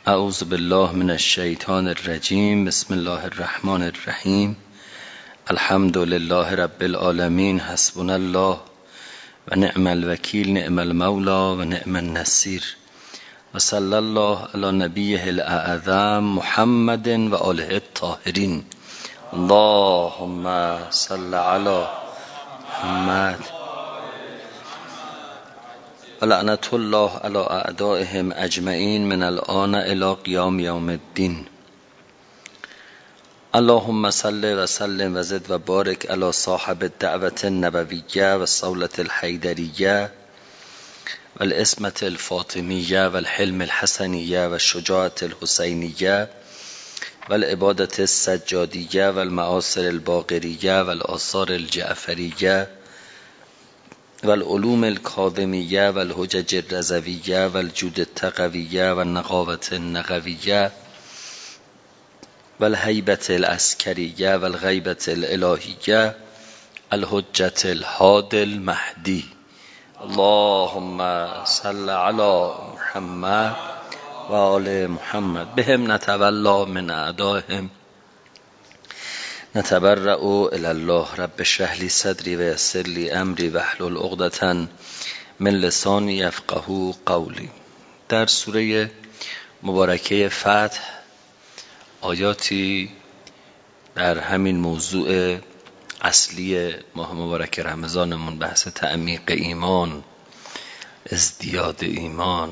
اعوذ بالله من الشیطان الرجیم. بسم الله الرحمن الرحیم. الحمد لله رب العالمین. حسبنا الله و نعم الوکیل، نعم المولا و نعم النصیر. و صلی الله علی نبیه الاعظم محمد و آله الطاهرین. اللهم صل علی محمد و لعنت الله علی اعدائهم اجمعین من الآن الی قیام یوم الدین. اللهم صل و سلم و زد و بارک علی صاحب الدعوة النبویه و الصولة الحیدریه و الاسمة الفاطمیه و الحلم الحسنیه و الشجاعة الحسینیه و العبادة السجادیه و المعاصر الباقریه و الآثار الجعفریه و العلوم الکاظمیه و الحجج الرضویه و الجود التقویه و النقاوة النقویه و الهیبة العسکریه و الغیبة الالهیه الحجة الهادی المهدی. اللهم صل علی محمد و آل محمد. بهم نتولا من اعدائهم نتبرأ الی الله. رب اشرح لی صدری و یسر لی امری واحلل عقدة من لسانی یفقهوا قولی. در سوره مبارکه فتح آیاتی در همین موضوع اصلی ماه مبارک رمضانمون، بحث تعمیق ایمان، ازدیاد ایمان،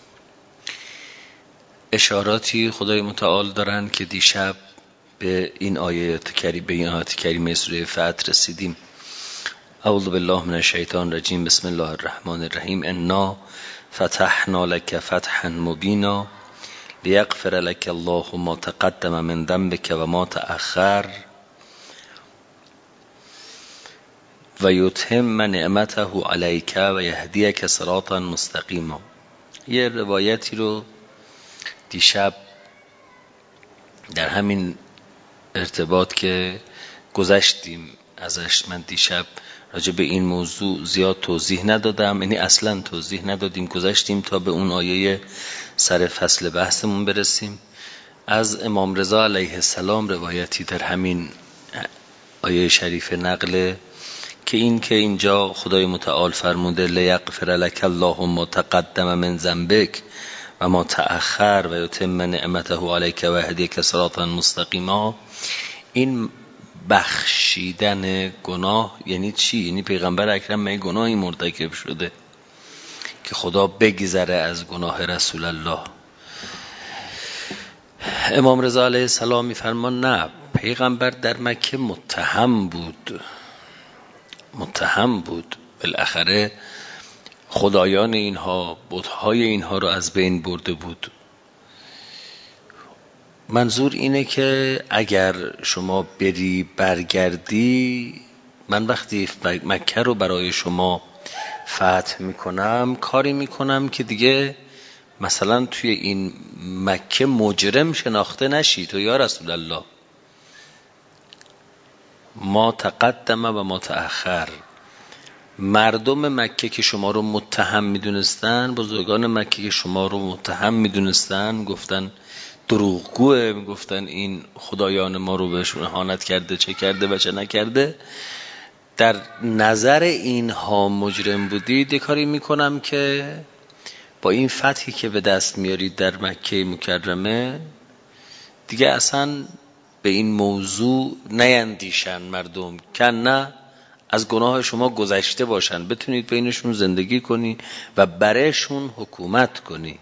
اشاراتی خدای متعال دارن که دیشب به این آیات کریمه سوره فتح رسیدیم. اعوذ بالله من الشیطان الرجیم. بسم الله الرحمن الرحیم. انا فتحنا لك فتحا مبینا لیغفر لك الله ما تقدم من ذنبك و ما تأخر و یتم نعمته علیک و یهدیک صراطا مستقیما. یه روایتی رو دیشب در همین ارتباط که گذشتیم ازش، من دیشب راجع به این موضوع زیاد توضیح ندادم، یعنی اصلا توضیح ندادیم، گذشتیم تا به اون آیه سر فصل بحثمون برسیم. از امام رضا علیه السلام روایتی در همین آیه شریف نقله که اینجا خدای متعال فرموده لیغفر لک الله ما تقدم من ذنبک و ما تأخر و یتم نعمته علیک و یهدیک صراطا مستقیما. این بخشیدن گناه یعنی چی؟ یعنی پیغمبر اکرم می گناهی مرتکب شده که خدا بگذره از گناه رسول الله؟ امام رضا علیه السلام میفرمان نه، پیغمبر در مکه متهم بود. بالاخره خدایان اینها، بت‌های اینها رو از بین برده بود. منظور اینه که اگر شما بری برگردی، من وقتی مکه رو برای شما فتح میکنم، کاری میکنم که دیگه مثلا توی این مکه مجرم شناخته نشی تو یا رسول الله. ما تقدم و ما تأخر. مردم مکه که شما رو متهم میدونستن، بزرگان مکه که شما رو متهم میدونستن، گفتن دروغگوه، میگفتن این خدایان ما رو بهشون اهانت کرده، چه کرده و چه نکرده، در نظر اینها مجرم بودید. کاری میکنم که با این فتحی که به دست میارید در مکه مکرمه، دیگه اصلا به این موضوع نیندیشن مردم، که نه از گناه شما گذشته باشن، بتونید بینشون زندگی کنی و برایشون حکومت کنی.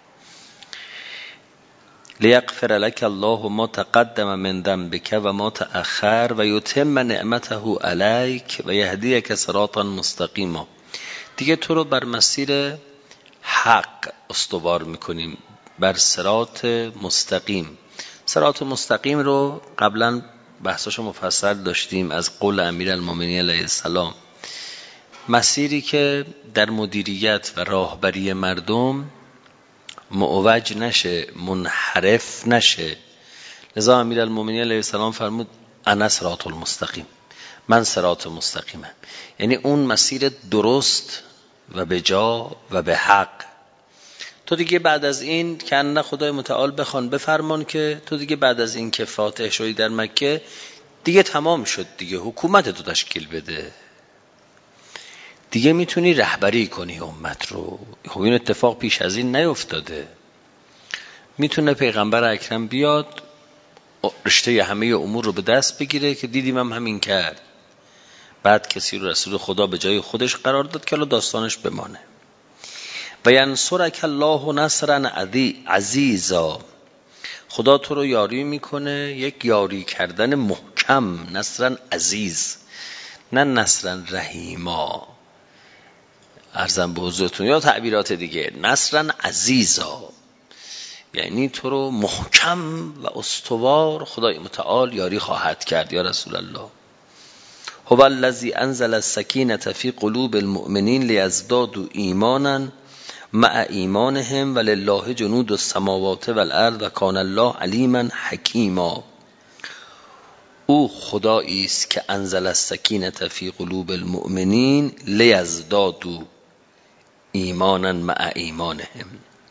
لیغفر لك الله ما تقدم من ذنبك و ما تأخر و یتم نعمته علیک و یهدیک صراطا مستقیما. دیگه تو رو بر مسیر حق استوار میکنیم، بر صراط مستقیم. صراط مستقیم رو قبلا بحثاشو مفصل داشتیم از قول امیرالمومنین علیه السلام. مسیری که در مدیریت و راهبری مردم معوج نشه، منحرف نشه. لذا امیرالمومنین علیه السلام فرمود انا صراط المستقیم، من صراط مستقیمم. یعنی اون مسیر درست و به جا و به حق. تو دیگه بعد از این که نه خدای متعال بخوان بفرمان که تو دیگه بعد از این که فاتح شدی در مکه دیگه تمام شد، دیگه حکومت تو تشکیل بده، دیگه میتونی رهبری کنی امت رو. خب این اتفاق پیش از این نیفتاده. میتونه پیغمبر اکرم بیاد رشته همه امور رو به دست بگیره که دیدیم هم همین کرد، بعد کسی رو رسول خدا به جای خودش قرار داد که الان داستانش بمانه. و ینصرک الله نصرا عزیزا، خدا تو رو یاری میکنه یک یاری کردن محکم، نصرا عزیز، نه نصرا رحیما. عرضم به حضورتون یا تعبیرات دیگه، نصرا عزیزا یعنی تو رو محکم و استوار خدای متعال یاری خواهد کرد. یا رسول الله، هو الذی انزل السکینة فی قلوب المؤمنین لیزدادوا ایمانا مع ایمانهم ولله جنود السماوات والارض و کان الله علیما حکیما. او خدایی است که انزل السکینة فی قلوب المؤمنین لیزدادوا ایمانا مع ایمانهم.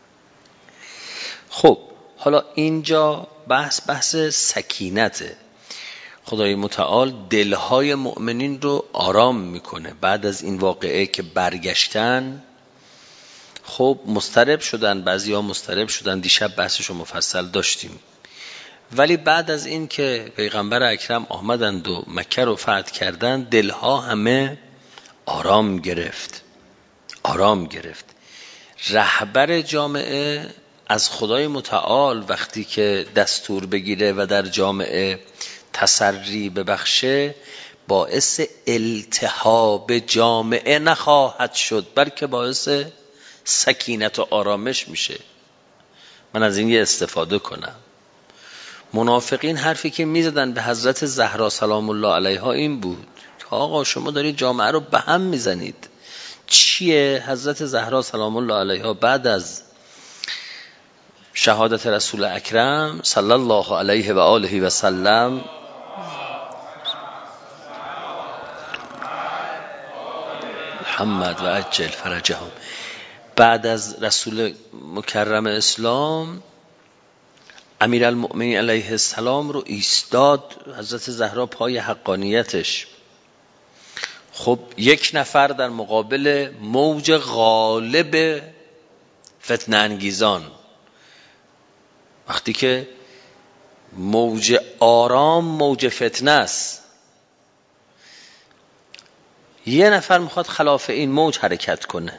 خب حالا اینجا بحث سکینته. خدای متعال دلهای مؤمنین رو آرام میکنه. بعد از این واقعه که برگشتن، خب مضطرب شدن، بعضیا مضطرب شدن، دیشب بحثش رو مفصل داشتیم، ولی بعد از این که پیغمبر اکرم آمدند و مکه رو فتح کردن، دلها همه آرام گرفت. رهبر جامعه از خدای متعال وقتی که دستور بگیره و در جامعه تسری ببخشه، باعث التهاب جامعه نخواهد شد، بلکه باعث سکینت و آرامش میشه. من از این یه استفاده کنم. منافقین حرفی که میزدن به حضرت زهرا سلام الله علیها این بود که آقا شما دارید جامعه رو به هم میزنید. چیه؟ حضرت زهرا سلام الله علیها بعد از شهادت رسول اکرم صلی الله علیه و آله و سلم محمد و عجل فرجهم، بعد از رسول مکرم اسلام امیرالمؤمنین علیه السلام رو ایستاد حضرت زهرا پای حقانیتش. خب یک نفر در مقابل موج غالب فتنه انگیزان، وقتی که موج آرام موج فتنه است، یه نفر میخواد خلاف این موج حرکت کنه.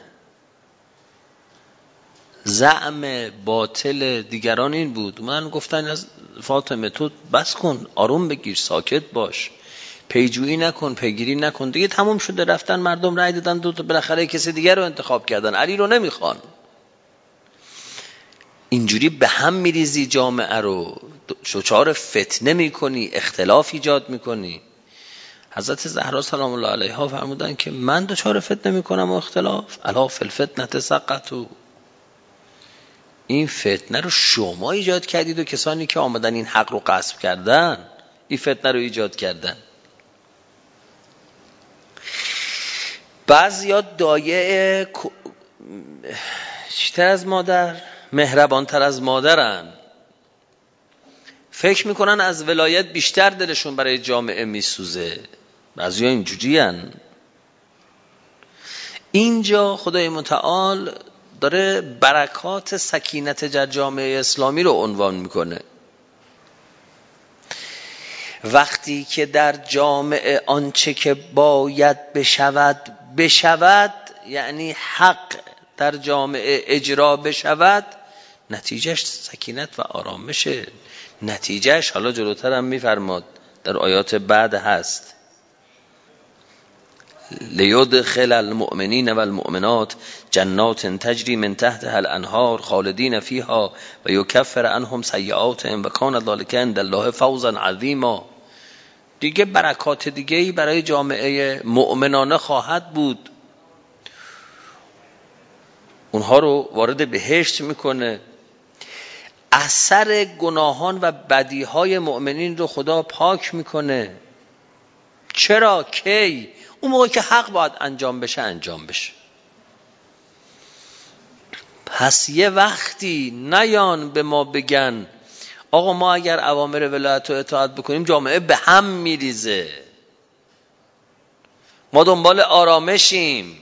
زعم باطل دیگران این بود، من گفتن از فاطمه تو بس کن، آروم بگیر، ساکت باش، پیجویی نکن، پیگیری نکن، دیگه تموم شده، رفتن مردم رأی دادن، دو تا بالاخره کسی دیگر رو انتخاب کردن، علی رو نمیخوان. اینجوری به هم میریزی جامعه رو، دچار فتنه میکنی، اختلاف ایجاد میکنی. حضرت زهرا سلام الله علیها فرمودن که من دچار فتنه میکنم و اختلاف، الا فی الفتنه سقطوا. این فتنه رو شما ایجاد کردید و کسانی که آمدن این حق رو غصب کردن این فتنه رو ایجاد کردن. بعضیا دایه چیتر از مادر، مهربانتر از مادرن، فکر میکنن از ولایت بیشتر دلشون برای جامعه میسوزه. بعضیا اینجوری هن. اینجا خدای متعال داره برکات سکینت در جامعه اسلامی رو عنوان میکنه. وقتی که در جامعه آنچه که باید بشود، یعنی حق در جامعه اجرا بشود، نتیجهش سکینت و آرامشه. نتیجهش حالا جلوتر هم میفرماد در آیات بعد هست، لیدخل المؤمنین و المؤمنات جنات تجری من تحتها الانهار خالدین فیها و یکفر عنهم سیئاتهم و کان ذلک عند الله فوزا عظیما. دیگه برکات دیگه‌ای برای جامعه مؤمنانه خواهد بود، اونها رو وارد بهشت میکنه. اثر گناهان و بدیهای مؤمنین رو خدا پاک میکنه. چرا؟ کی؟ اون موقع که حق باید انجام بشه. پس یه وقتی نیان به ما بگن آقا ما اگر اوامر ولایت رو اطاعت بکنیم جامعه به هم میریزه، ما دنبال آرامشیم.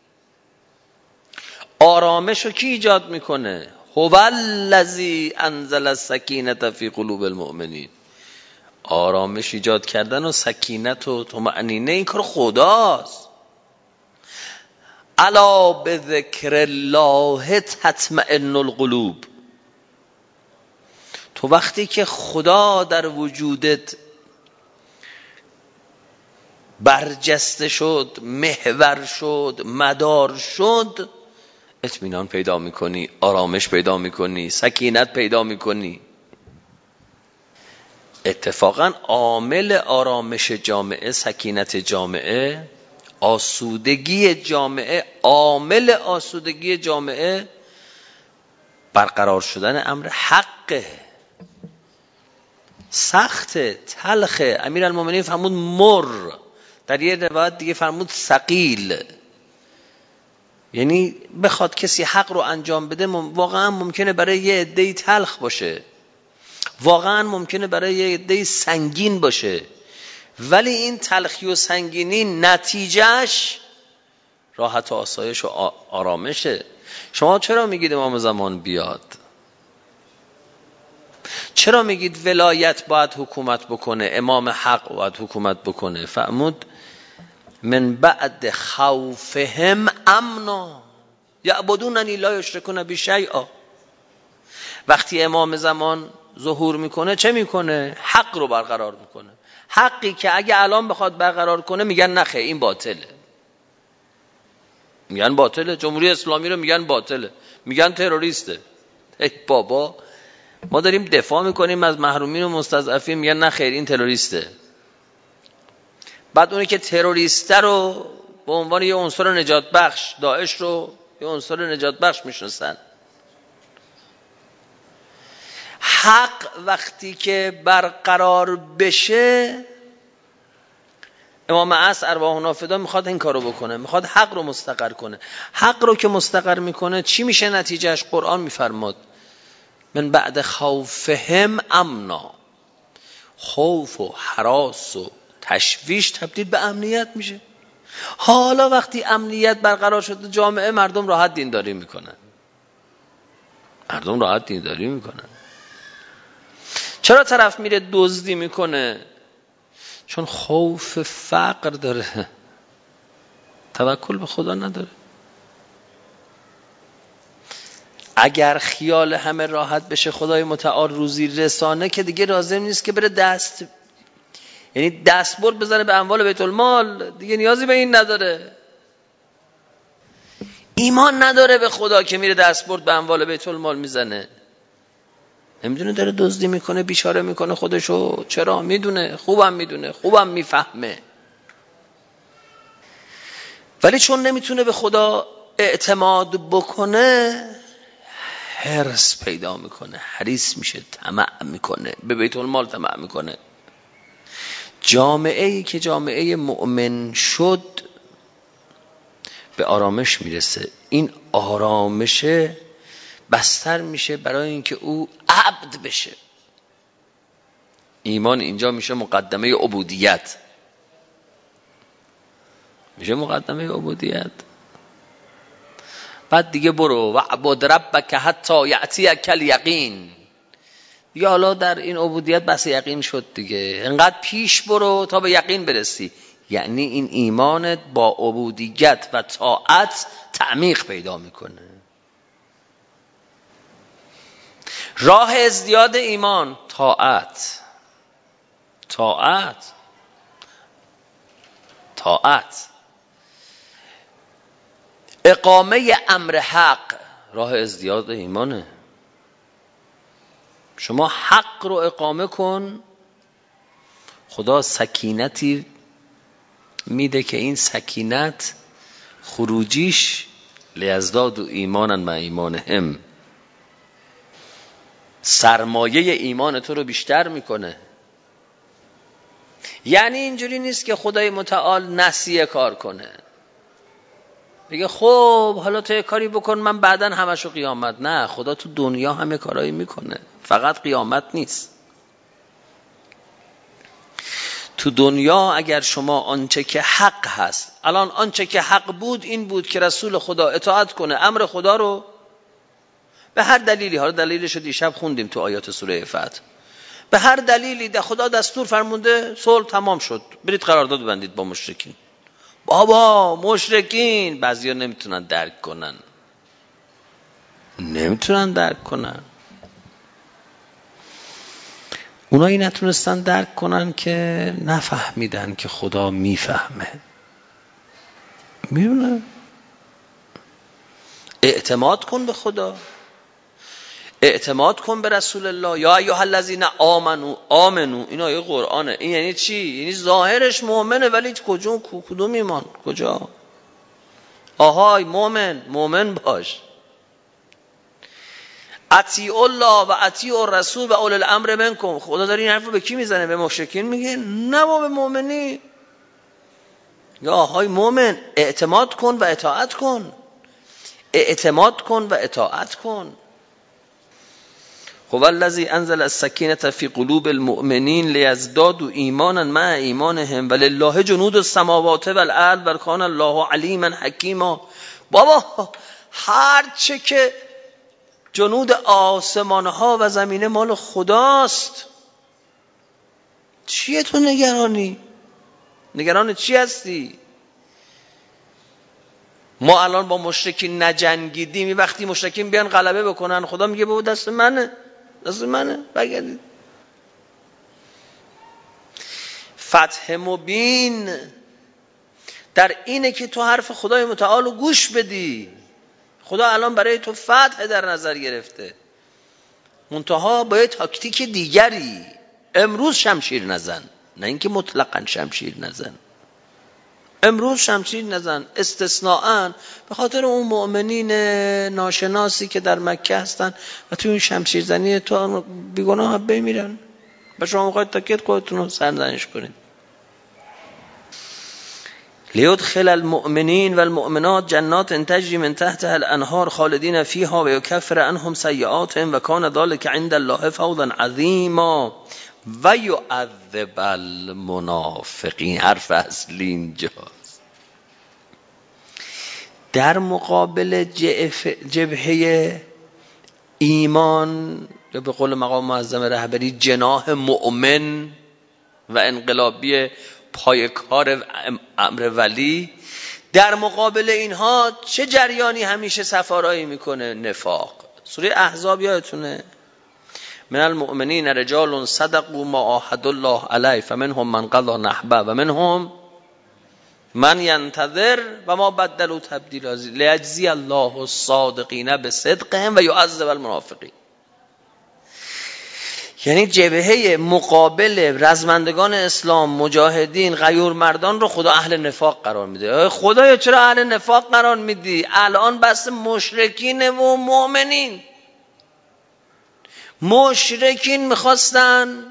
آرامش رو کی ایجاد میکنه؟ هو الذی انزل السکینة فی قلوب المؤمنین. آرامش ایجاد کردن و سکینت و طمأنینه این کار خداست. الا بذکر الله تطمئن القلوب. تو وقتی که خدا در وجودت برجسته شد، محور شد، مدار شد، اطمینان پیدا میکنی، آرامش پیدا میکنی، سکینت پیدا میکنی. اتفاقا عامل آرامش جامعه، سکینت جامعه، آسودگی جامعه، عامل آسودگی جامعه برقرار شدن امر حقه. سخته، تلخه. امیرالمومنین فرمود مر، در یه روایت دیگه فرمود ثقیل. یعنی بخواد کسی حق رو انجام بده واقعا ممکنه برای یه عده‌ای تلخ باشه، واقعا ممکنه برای یه عده‌ای سنگین باشه، ولی این تلخی و سنگینی نتیجهش راحت و آسایش و آرامشه. شما چرا میگید امام زمان بیاد؟ چرا میگید ولایت باید حکومت بکنه، امام حق باید حکومت بکنه؟ فرمود من بعد خوفهم امنا یعبدوننی لا یشرکون بی شیئا. وقتی امام زمان ظهور میکنه چه میکنه؟ حق رو برقرار میکنه. حقی که اگه الان بخواد برقرار کنه میگن نخه این باطله، میگن باطله. جمهوری اسلامی رو میگن باطله، میگن تروریسته. ای بابا، ما داریم دفاع میکنیم از محرومین و مستضعفین، میگن نه خیر این تروریسته. بعد اونی که تروریسته رو به عنوان یه عنصر نجات بخش، داعش رو یه عنصر نجات بخش میشناسن. حق وقتی که برقرار بشه، امام عصر ارواحنا فدا میخواد این کارو بکنه، میخواد حق رو مستقر کنه. حق رو که مستقر میکنه چی میشه نتیجهش؟ قرآن میفرماد من بعد خوفهم امنا. خوف و هراس و تشویش تبدیل به امنیت میشه. حالا وقتی امنیت برقرار شده جامعه، مردم راحت دینداری میکنن. مردم راحت دینداری میکنن. چرا طرف میره دزدی میکنه؟ چون خوف فقر داره، توکل به خدا نداره. اگر خیال همه راحت بشه خدای متعال روزی رسانه که دیگه لازم نیست که بره دستبرد بزنه به اموال بیت المال، دیگه نیازی به این نداره. ایمان نداره به خدا که میره دستبرد به اموال بیت المال میزنه. نمیدونه داره دزدی میکنه، بیچاره میکنه خودشو. چرا؟ میدونه، خوبم میفهمه. ولی چون نمیتونه به خدا اعتماد بکنه، حرص پیدا میکنه، حریص میشه، طمع میکنه، به بیت المال طمع میکنه. جامعه‌ای که جامعه مؤمن شد به آرامش میرسه. این آرامش بستر میشه برای اینکه او عبد بشه. ایمان اینجا میشه مقدمه عبودیت. بعد دیگه برو و عبد ربک حتی یأتیک الیقین. دیگه حالا در این عبودیت بس یقین شد دیگه، انقدر پیش برو تا به یقین برسی. یعنی این ایمانت با عبودیت و طاعت تعمیق پیدا میکنه. راه ازدیاد ایمان طاعت. اقامه امر حق راه ازدیاد ایمانه. شما حق رو اقامه کن، خدا سکینتی میده که این سکینت خروجیش لیزداد و ایمانن مع ایمانهم، سرمایه ایمان تو رو بیشتر میکنه. یعنی اینجوری نیست که خدای متعال نسیه کار کنه. بگه خب حالا تو یه کاری بکن من بعدن همشو قیامت. نه، خدا تو دنیا همه کارایی میکنه، فقط قیامت نیست. تو دنیا اگر شما آنچه که حق هست، الان آنچه که حق بود این بود که رسول خدا اطاعت کنه امر خدا رو به هر دلیلی، حالا دلیلش رو دیشب خوندیم تو آیات سوره فتح، به هر دلیلی خدا دستور فرمونده صلح تمام شد، برید قرارداد ببندید با مشرکین. بابا مشرکین بعضیا نمیتونن درک کنن، اونایی نتونستن درک کنن که نفهمیدن که خدا میفهمه، میدونه. اعتماد کن به خدا، اعتماد کن به رسول الله. یا ایها الذین آمنو، این آیه قرآنه. این یعنی چی؟ یعنی ظاهرش مؤمنه ولی کدوم ایمان؟ کجا؟ آهای مؤمن باش. اطیعوا الله و اطیعوا الرسول و اولی الامر منکم. خدا داره این حرف رو به کی میزنه؟ به مشرکین میگه؟ نه، با به مؤمنی. یا آهای مؤمن، اعتماد کن و اطاعت کن، اعتماد کن و اطاعت کن. هو الذی انزل السکینة فی قلوب المؤمنین لیزدادوا ایمانا مع ایمانهم ولله جنود السماوات والارض و کان الله علیما حکیما. بابا هر چه که جنود آسمانها و زمینه مال خداست. چیه تو نگرانی؟ نگران چی هستی؟ ما الان با مشرکین نجنگیدیم، وقتی مشرکین بیان غلبه بکنن خدا میگه بابا دست منه بگردید. فتح مبین در اینه که تو حرف خدای متعال رو گوش بدی. خدا الان برای تو فتح در نظر گرفته، منتها با یه تاکتیک دیگری. امروز شمشیر نزن، نه اینکه مطلقاً شمشیر نزن. امروز شمشیر نزن استثناءً به خاطر اون مؤمنین ناشناسی که در مکه هستن و توی اون شمشیر زنی تو بیگناه بمیرن و شما میخواید تاکید خودتون رو سرزنش کنید. لیدخل المؤمنین و المؤمنات جنات تجری من تحتها الانهار خالدین فیها و یکفر عنهم سیئاتهم و کان ذلک عند الله فوزا عظیما و یعذب المنافقین. حرف اصلی اینجاست. در مقابل جبهه ایمان یا به قول مقام معظم رهبری جناح مؤمن و انقلابی پایکار امر ولی، در مقابل اینها چه جریانی همیشه سفارایی میکنه؟ نفاق. سوره احزاب یادتونه؟ من المؤمنین رجال صدقوا ما عاهدوا الله علیه فمنهم من قضى نحبه و منهم من ینتظر و ما بدلوا تبدیلا لیجزی الله الصادقین بصدقهم و یعذب المنافقین. یعنی جبهه مقابل رزمندگان اسلام، مجاهدین، غیور مردان رو خدا اهل نفاق قرار میده. خدایا چرا اهل نفاق قرار میدی؟ الان بس مشرکین و مؤمنین. مشرکین میخواستن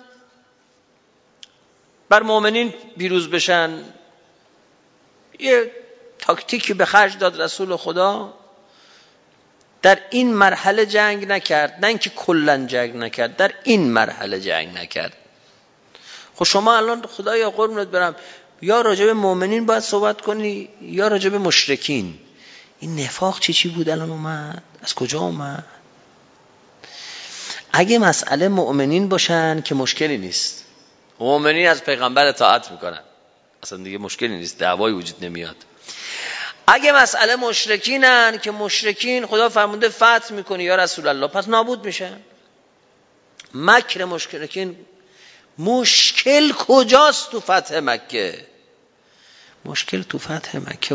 بر مؤمنین پیروز بشن، یه تاکتیکی به خرج داد رسول خدا. در این مرحله جنگ نکرد، نه اینکه کلا جنگ نکرد، در این مرحله جنگ نکرد. خب شما الان خدایا قربونت برم یا راجع به مؤمنین باید صحبت کنی یا راجع به مشرکین. این نفاق چی بود الان اومد؟ از کجا اومد؟ اگه مسئله مؤمنین باشن که مشکلی نیست، مؤمنین از پیغمبر اطاعت میکنن، اصلا دیگه مشکلی نیست، دعوایی وجود نمیاد. اگه مسئله مشرکینن که مشرکین خدا فرمونده فتح میکنی یا رسول الله، پس نابود میشن. مکر مشرکین. مشکل کجاست تو فتح مکه؟ مشکل تو فتح مکه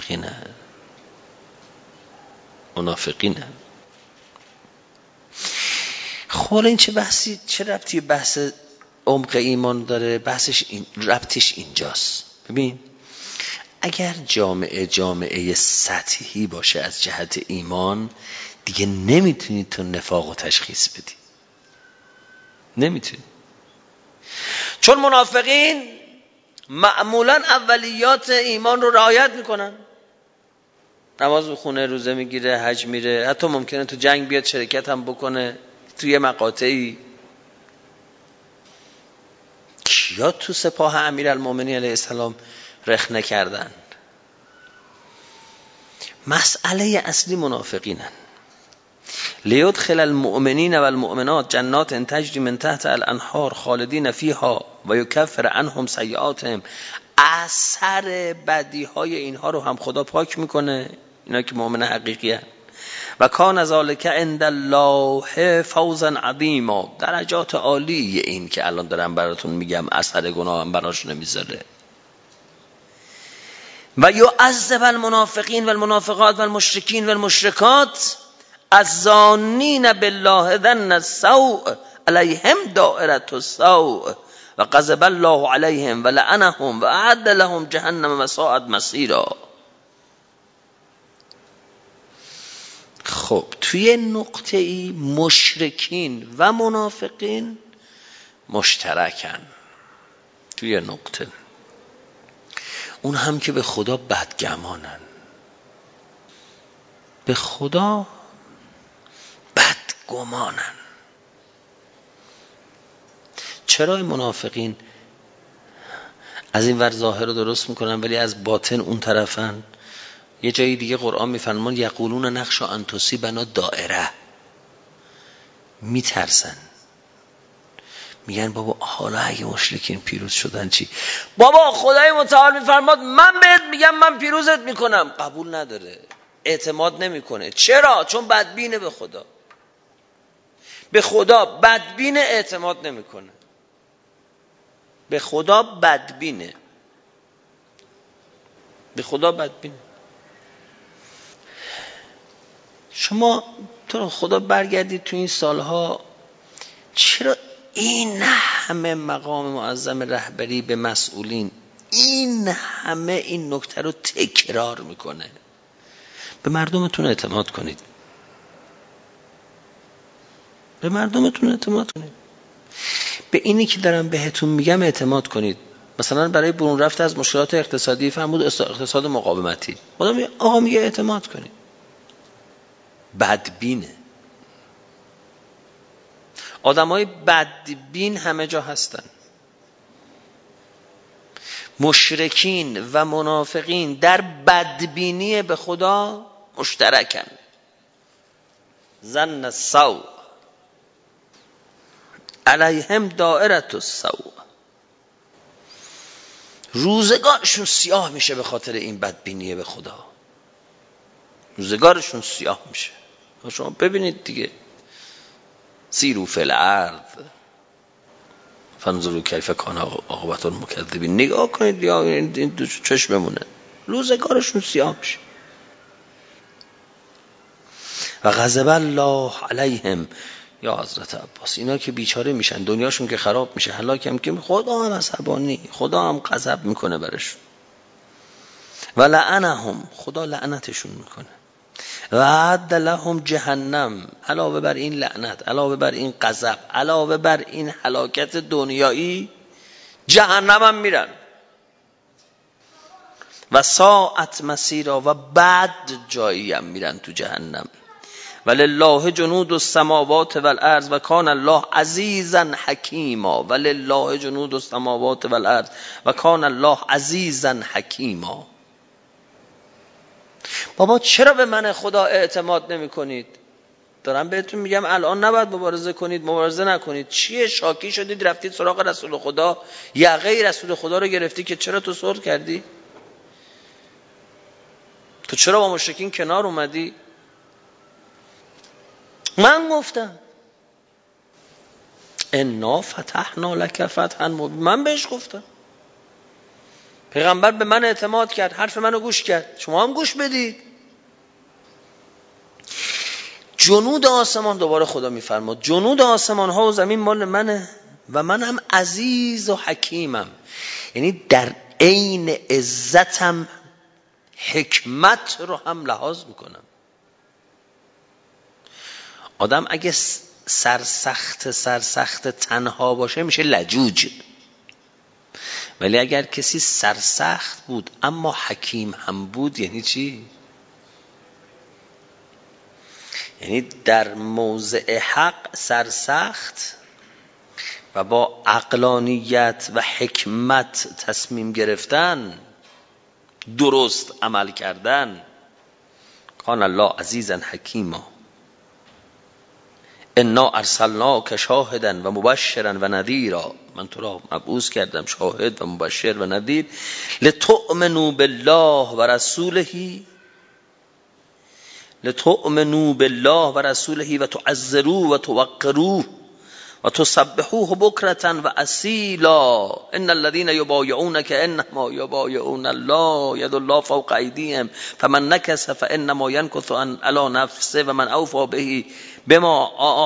منافقینه. خب این چه ربطی بحث عمق ایمان داره؟ ربطش اینجاست. ببین اگر جامعه سطحی باشه از جهت ایمان، دیگه نمیتونی تو نفاق و تشخیص بدی، نمیتونی. چون منافقین معمولا اولیات ایمان رو رعایت میکنن. نماز میخونه، روزه میگیره، حج میره، حتی ممکنه تو جنگ بیاد شرکت هم بکنه توی مقاطعی. کیا تو سپاه امیرالمومنین علیه السلام رخ نکردن؟ مسئله اصلی منافقینن. لیدخل المؤمنین و المؤمنات جنات تجری من تحت الانهار خالدین فیها و یکفر عنهم سیئاتهم. اثر بدی های اینها رو هم خدا پاک میکنه، اینا که مؤمن حقیقی هست. و کان ذلک عند الله فوزا عظیما. درجات عالی این که الان دارم براتون میگم، اثر گناه هم براش نمیذاره. و یعذب المنافقین و المنافقات و المشرکین و المشرکات الظانین بالله ظن السوء علیهم دائرة السوء و غضب الله علیهم و لعنهم و اعد لهم جهنم و ساءت مصیرا. خب توی نقطه ای مشرکین و منافقین مشترکن. توی نقطه اون هم که به خدا بدگمانن، به خدا بدگمانن. چرا این منافقین از این ور ظاهر رو درست میکنن ولی از باطن اون طرفن؟ یه جایی دیگه قرآن میفرمان یقولون نخشی ان تصیبنا دائره. میترسن، میگن بابا حالا اگه مشرکین پیروز شدن چی؟ بابا خدای متعال میفرماد من بهت میگم من پیروزت میکنم. قبول نداره، اعتماد نمیکنه. چرا؟ چون بدبینه به خدا. به خدا بدبینه، اعتماد نمیکنه. به خدا بدبینه. به خدا بدبینه. شما تو خدا برگردید تو این سالها، چرا این همه مقام معظم رهبری به مسئولین این همه این نکته رو تکرار میکنه؟ به مردمتون اعتماد کنید. به مردمتون اعتماد کنید. به اینی که دارم بهتون میگم اعتماد کنید. مثلا برای برون رفت از مشکلات اقتصادی فرمود اقتصاد مقاومتی، آقا میگه اعتماد کنید. بدبینه. آدمای بدبین همه جا هستن. مشرکین و منافقین در بدبینی به خدا مشترکن. ظن السوء علیهم دائرة السوء. روزگارشون سیاه میشه به خاطر این بدبینی به خدا. روزگارشون سیاه میشه. شما ببینید دیگه، سیروا فی الارض فانظروا کیف کان عاقبة المکذبین. نگاه کنید یا این دو چشممونه، روزگارشون سیاه میشه. و غضب الله علیهم. یا حضرت عباس، اینا که بیچاره میشن، دنیاشون که خراب میشه، هلاک هم که خدا هم عصبانی، خدا هم غضب میکنه برشون. و لعنهم، خدا لعنتشون میکنه. و اعد لهم جهنم. علاوه بر این لعنت، علاوه بر این غضب، علاوه بر این هلاکت دنیایی، جهنم هم میرن. و ساعت مسیرا، و بعد جایی هم میرن تو جهنم. ولله جنود السماوات والارض و کان الله عزیزا حکیما. ولله جنود السماوات والارض و کان الله عزیزا حکیما. بابا چرا به من خدا اعتماد نمی کنید؟ دارم بهتون میگم الان نباید مبارزه کنید، مبارزه نکنید. چیه شاکی شدید رفتید سراغ رسول خدا، یقه رسول خدا رو گرفتی که چرا تو صلح کردی؟ تو چرا با مشرکین کنار اومدی؟ من گفتم انا فتحنا لک فتحا مبینا. من بهش گفتم. پیغمبر به من اعتماد کرد، حرف منو گوش کرد. شما هم گوش بدید. جنود آسمان، دوباره خدا میفرماد جنود آسمان ها و زمین مال منه و منم عزیز و حکیمم. یعنی در عین عزتم حکمت رو هم لحاظ میکنم. آدم اگه سرسخت تنها باشه میشه لجوج، ولی اگر کسی سرسخت بود اما حکیم هم بود یعنی چی؟ یعنی در موضع حق سرسخت و با عقلانیت و حکمت تصمیم گرفتن، درست عمل کردن. کان الله عزیزا حکیما. انا ارسلناک شاهدا و مبشرا و نذیرا. من تو را مبعوث کردم شاهد و مبشر و نذیر. لتؤمنوا بالله و رسوله، لتؤمنوا بالله و رسوله و تعزروه و توقروه و تسبحوه بکرة و اصیلا. ان الذين يبايعونك انما يبايعون الله يد الله فوق ايديهم فمن نكث فانما ينكث على نفسه و من اوفى به بما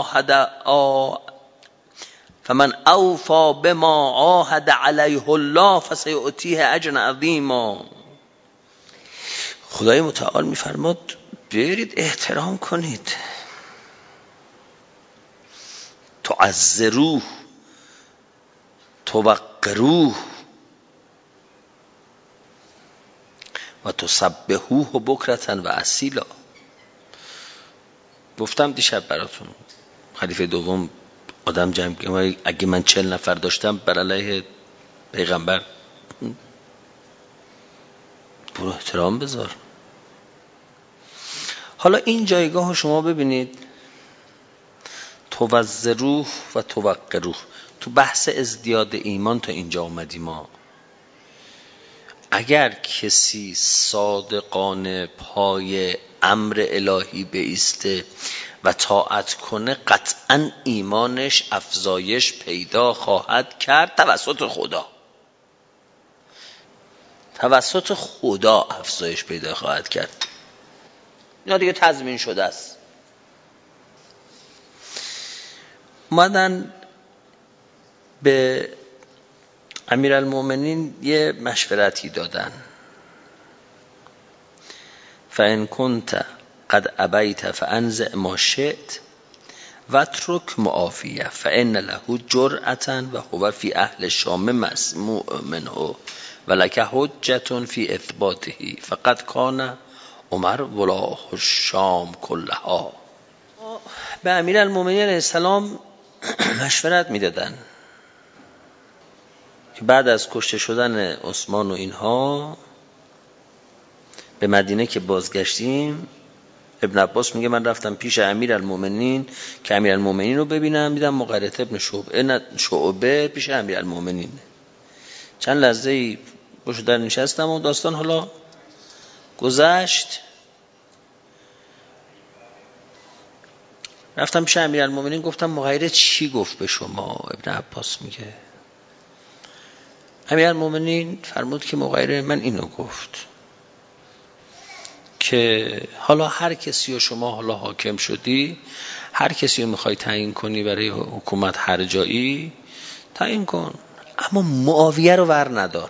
عاهد عليه الله فسيؤتيه اجرا عظيما. خدای متعال میفرماد برید احترام کنید، تعزروه توقروه و تسبحوه بکرة و اصیلا. گفتم دیشب براتون خلیفه دوم آدم جمع کنه، اگه من 40 نفر داشتم بر علیه پیغمبر، برو احترام بذار. حالا این جایگاه شما ببینید، توزروه و توقروه. تو بحث ازدیاد ایمان تا اینجا اومدیم ما. اگر کسی صادقانه پای امر الهی بایسته و طاعت کنه، قطعا ایمانش افزایش پیدا خواهد کرد توسط خدا. توسط خدا افزایش پیدا خواهد کرد. اینا دیگه تضمین شده است. اومدن به امیرالمومنین یه مشورتی دادن. فَإِن كُنْتَ قد ابیت فانزع ما شئت واترک معافیه فإن له جرأة و هو فی اهل الشام مسموع منه ولک حجة فی اثباته فقد کان عمر ولاه الشام کلها. به امیرالمومنین علیه السلام مشورت میدادن که بعد از کشته شدن عثمان و اینها به مدینه که بازگشتیم، ابن عباس میگه من رفتم پیش امیرالمومنین که امیرالمومنین رو ببینم، دیدم مغیرة ابن شعبه پیش امیرالمومنین. چند لحظه‌ای پشت در نشستم و داستان حالا گذشت. رفتم پیش امیرالمومنین گفتم مغیره چی گفت به شما؟ ابن عباس میگه امیرالمومنین فرمود که مغیره من اینو گفت که حالا هر کسی و شما حالا حاکم شدی، هر کسی رو میخوای تعیین کنی برای حکومت هر جایی تعیین کن، اما معاویه رو ور ندار.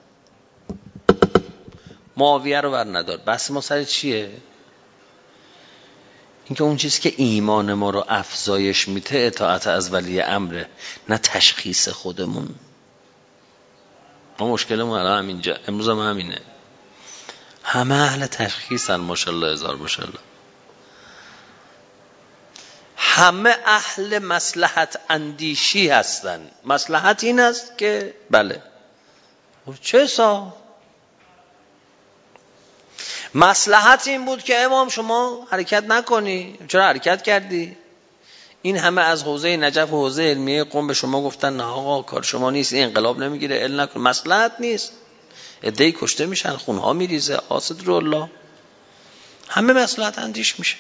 معاویه رو ور ندار. بس ما سر چیه؟ اینکه اون چیزی که ایمان ما رو افزایش میده اطاعت از ولی امره، نه تشخیص خودمون. ما مشکلمون الان همینجا، امروز هم همینه. همه اهل تشخیصن، ماشاءالله هزار ماشاءالله. همه اهل مصلحت اندیشی هستن. مصلحت این است که بله چه سا مصلحت این بود که امام شما حرکت نکنی، چرا حرکت کردی؟ این همه از حوزه نجف و حوزه علمیه قم به شما گفتن نه آقا کار شما نیست، این انقلاب نمیگیره، ال نکن. مصلحت نیست، عده‌ای کشته میشن، خونها میریزه، آسد رو الله. همه مصلحت اندیش میشه.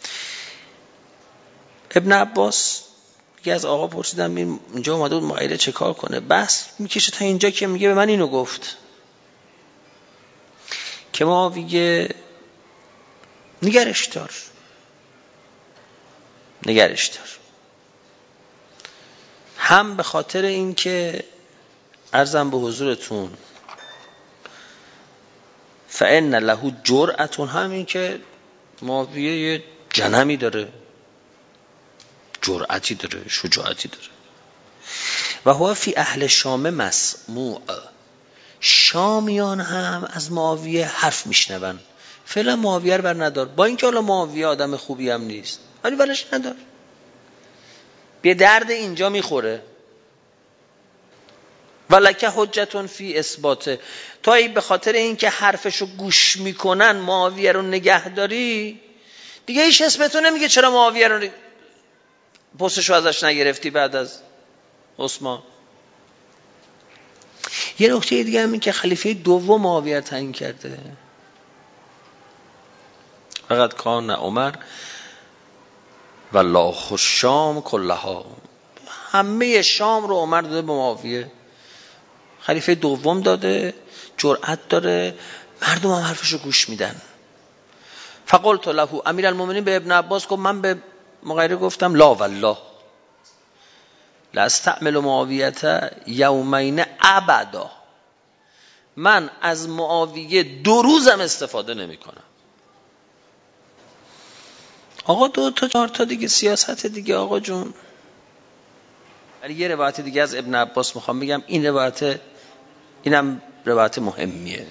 ابن عباس یکی از آقا پرسیدم اینجا اومده بود مغیره چه کار کنه، بس میکشه تا اینجا که میگه به من اینو گفت که معاویه نگرش دار. هم به خاطر این که عرضم به حضورتون فإن له جرأة، همین که معاویه یه جنمی داره، جرأتی داره، شجاعتی داره. و هو فی اهل شام مسموع، شامیان هم از معاویه حرف میشنون. فعلا معاویه رو بر ندار، با اینکه حالا معاویه آدم خوبی هم نیست، ولی ولش ندار، به درد اینجا میخوره. ولکه حجتون فی اثباته، تا ای به خاطر اینکه حرفشو گوش میکنن معاویه رو نگهداری، دیگه هیچ اسم تو نمیگه چرا معاویه رو پستشو ازش نگرفتی بعد از عثمان. یه نکته دیگه هم این که خلیفه دوم معاویه تعیین کرده. فقط کان عمر والله الشام کلها، همه شام رو عمر داده به معاویه، خلیفه دوم داده، جرأت داره، مردم هم حرفشو گوش میدن. فقلت له، امیرالمومنین به ابن عباس گفت، من به مغیره گفتم لا والله لاستعمل معاویه یومین ابدا، من از معاویه 2 روزم استفاده نمی کنم. آقا 2 تا 4 تا دیگه سیاست دیگه آقا جون. ولی یه روایت دیگه از ابن عباس میخوام بگم، این روایت، اینم روایت مهمیه.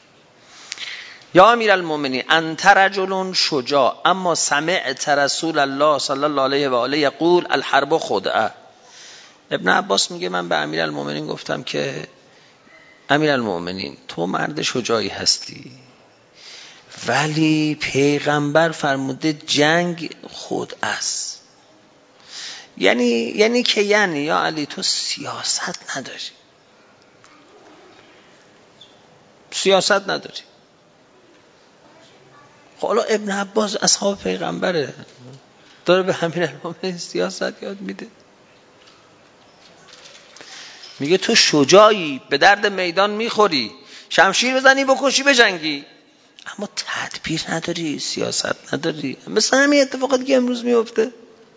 یا امیرالمومنین انت رجل شجاع اما سمعت رسول الله صلی الله علیه و آله یقول الحرب خدعه. ابن عباس میگه من به امیرالمومنین گفتم که امیرالمومنین تو مرد شجاعی هستی، ولی پیغمبر فرموده جنگ خود است. یعنی که یا علی تو سیاست نداری، سیاست نداری. حالا ابن عباس اصحاب پیغمبره، داره به امیرالمومنین سیاست یاد میده، میگه تو شجاعی، به درد میدان میخوری، شمشیر بزنی بکشی بجنگی، اما تدبیر نداری، سیاست نداری. مثل همین اتفاقاتی که امروز میفته.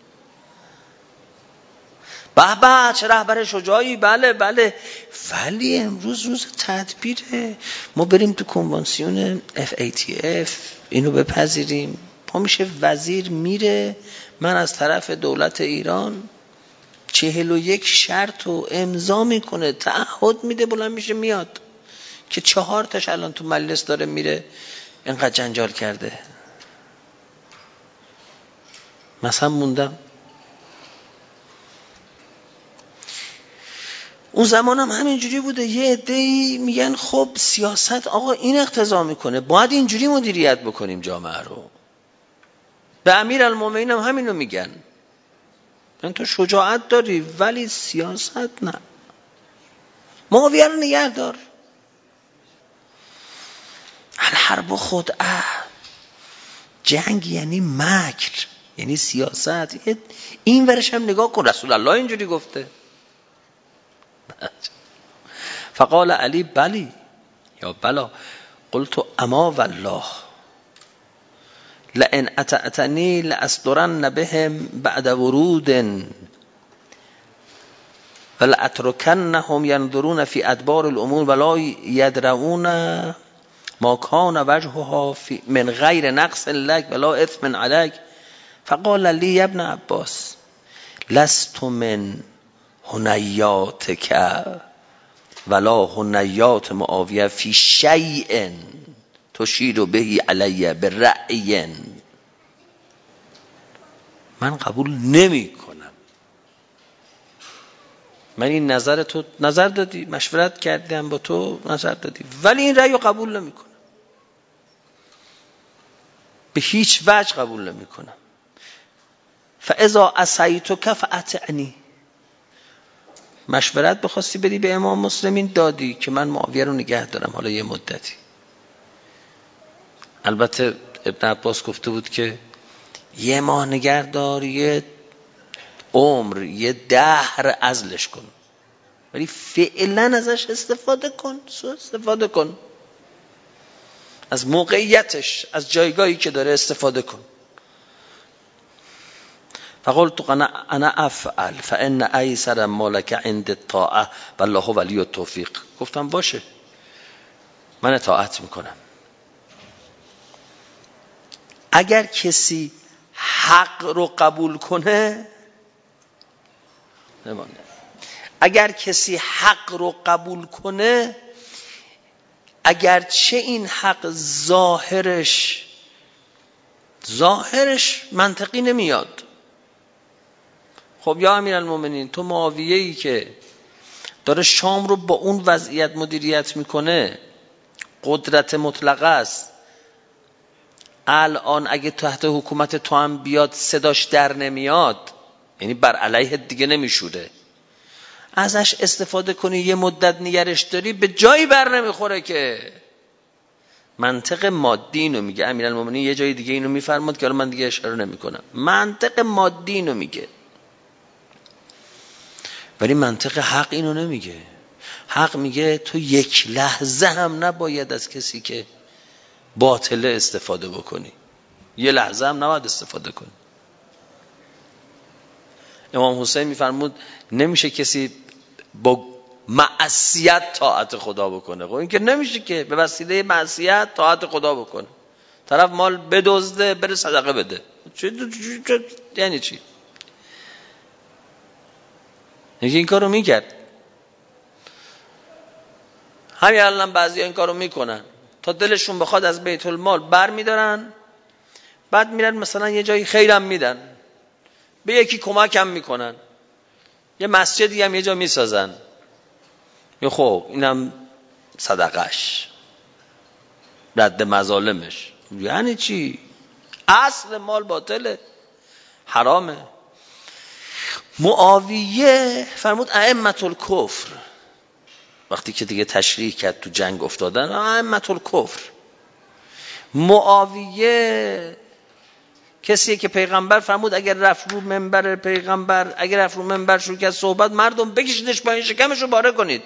به به چه رهبر شجاعی، بله بله، ولی امروز روز تدبیره. ما بریم تو کنوانسیون FATF اینو بپذیریم، پا میشه وزیر میره، من از طرف دولت ایران 41 شرط رو امضا میکنه، تعهد میده، بلند میشه میاد، که 4 تاش الان تو مجلس داره میره، اینقدر جنجال کرده. مثلا موندم اون زمان هم همینجوری بوده، یه عده‌ای میگن خب سیاست آقا این اقتضا میکنه، باید اینجوری مدیریت بکنیم جامعه رو. به امیرالمومنین هم همینو میگن، تو شجاعت داری ولی سیاست نه، معاویه رو نگه دار. الحرب خدعه، جنگ یعنی مکر، یعنی سیاست. این ورش هم نگاه کن، رسول الله اینجوری گفته. فقال علی بلی یا بلا، قلت اما والله لئن اتأتنی لأصدرن بهم بعد ورود ولأتركنهم ينظرون في ادبار الامور ولا يدرؤون ما كان وجهها من غیر نقص لك ولا اثم عليك. فقال لي يا ابن عباس لست من هنیاتک ولا هنیات معاویه فی شیء تشیر به علی برأی، من قبول نمی کنم. من این نظر تو نظر دادی، مشورت کردم با تو نظر دادی، ولی این رأی رو قبول نمی کنم، به هیچ وجه قبول نمی کنم. فاذا عصیتک فاطعنی، مشورت بخواستی بدی به امام مسلمین دادی که من معاویه رو نگه دارم حالا یه مدتی. البته ابن عباس گفته بود که یه ماه نگه دار، یه عمر، یه دهر عزلش کن، ولی فعلا ازش استفاده کن، استفاده کن از موقعیتش، از جایگاهی که داره استفاده کن. فقلت انا افعل فان ایسر مالک عند الطاعه والله ولی التوفیق. گفتم باشه من اطاعت میکنم. اگر کسی حق رو قبول کنه، اگر کسی حق رو قبول کنه، اگرچه این حق ظاهرش ظاهرش منطقی نمیاد. خب یا امیرالمومنین، تو معاویه‌ای که داره شام رو با اون وضعیت مدیریت میکنه، قدرت مطلقه است، الان اگه تحت حکومت تو هم بیاد صداش در نمیاد، یعنی بر علیه دیگه نمیشوره، ازش استفاده کنی یه مدت نگرش داری، به جایی بر نمیخوره که. منطق مادی اینو میگه. امیرالمومنین یه جای دیگه اینو میفرماد که الان من دیگه اشاره نمیکنم. منطق مادی اینو میگه، ولی منطق حق اینو نمیگه. حق میگه تو یک لحظه هم نباید از کسی که باطله استفاده بکنی، یه لحظه هم نباید استفاده کنی. امام حسین میفرمود نمیشه کسی با معصیت طاعت خدا بکنه. خب این که نمیشه که به وسیله معصیت طاعت خدا بکنه. طرف مال بدزده بره صدقه بده، یعنی چی؟ یکی این کارو میکرد. همین الان بعضی این کارو میکنن، تا دلشون بخواد از بیت المال بر میدارن، بعد میرن مثلا یه جایی خیرم میدن، به یکی کمک هم میکنن، یه مسجدی هم یه جا میسازن، یا خب اینم صدقش، رد مظالمش. یعنی چی؟ اصل مال باطله، حرامه. معاویه فرمود ائمة الکفر، وقتی که دیگه تشریح کرد تو جنگ افتادن، ائمة الکفر. معاویه کسیه که پیغمبر فرمود اگر رفت رو منبر پیغمبر، اگر رفت رو منبر شروع کرد صحبت، مردم بکشیدش پایین، شکمش رو پاره کنید.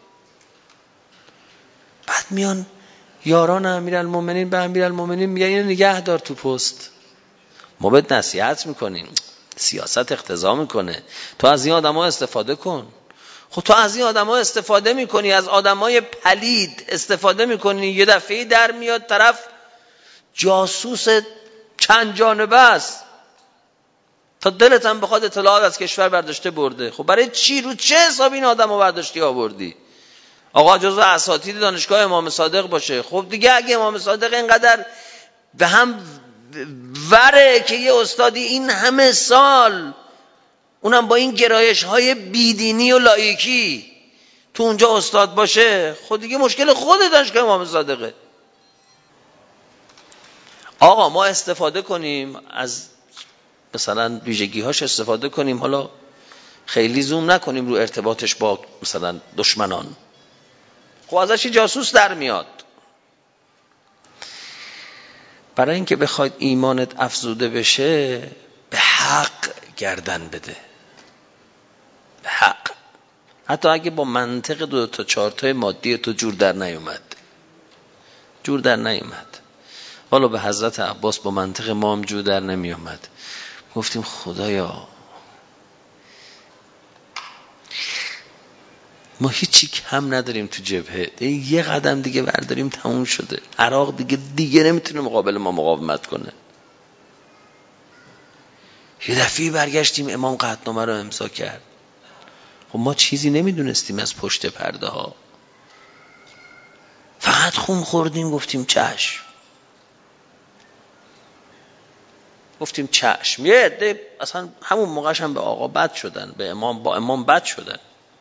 بعد میان یاران امیرالمومنین به امیرالمومنین میگن اینو نگه دار تو پست، ما بهت نصیحت میکنیم، سیاست اقتضا میکنه، تو از این آدم‌ها استفاده کن. خب تو از این آدم‌ها استفاده میکنی، از آدمای پلید استفاده میکنی، یه دفعه در میاد طرف جاسوس چند جانبه است، تا دلت هم بخواد اطلاعات از کشور برداشته برده. خب برای چی؟ رو چه حساب این آدمو برداشتی آوردی؟ آقا جزو اساتید دانشگاه امام صادق باشه. خب دیگه اگه امام صادق اینقدر به هم وره که یه استادی این همه سال، اونم با این گرایش‌های بیدینی و لایکی، تو اونجا استاد باشه، خود دیگه مشکل خود دانشگاه امام صادقه. آقا ما استفاده کنیم از مثلا ویژگی‌هاش، استفاده کنیم، حالا خیلی زوم نکنیم رو ارتباطش با مثلا دشمنان. خب ازش جاسوس در میاد. برای اینکه بخواید ایمانت افزوده بشه، به حق گردن بده، به حق. حتی اگه با منطق 2 تا 4 تای مادی تو جور در نیومد. حالا به حضرت عباس با منطق ما هم جور در نمی اومد. گفتیم خدایا ما هیچی کم نداریم تو جبهه، یه قدم دیگه برداریم تموم شده. عراق دیگه نمیتونه مقابل ما مقاومت کنه. یه دفعه برگشتیم امام قطعنامه رو امضا کرد. خب ما چیزی نمیدونستیم از پشت پرده ها، فقط خون خوردیم، گفتیم چشم. یه عده اصلا همون موقعش هم به آقا بد شدن، به امام، با امام بد شدن.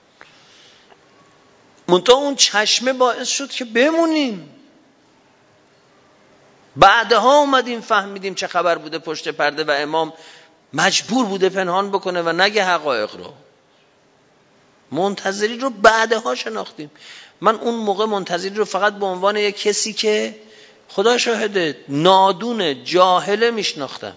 منتها اون چشمه باعث شد که بمونیم. بعدها اومدیم فهمیدیم چه خبر بوده پشت پرده و امام مجبور بوده پنهان بکنه و نگه حقایق رو. منتظری رو بعدها شناختیم. من اون موقع منتظری رو فقط به عنوان یک کسی که خدا شاهده نادون جاهله میشناختم،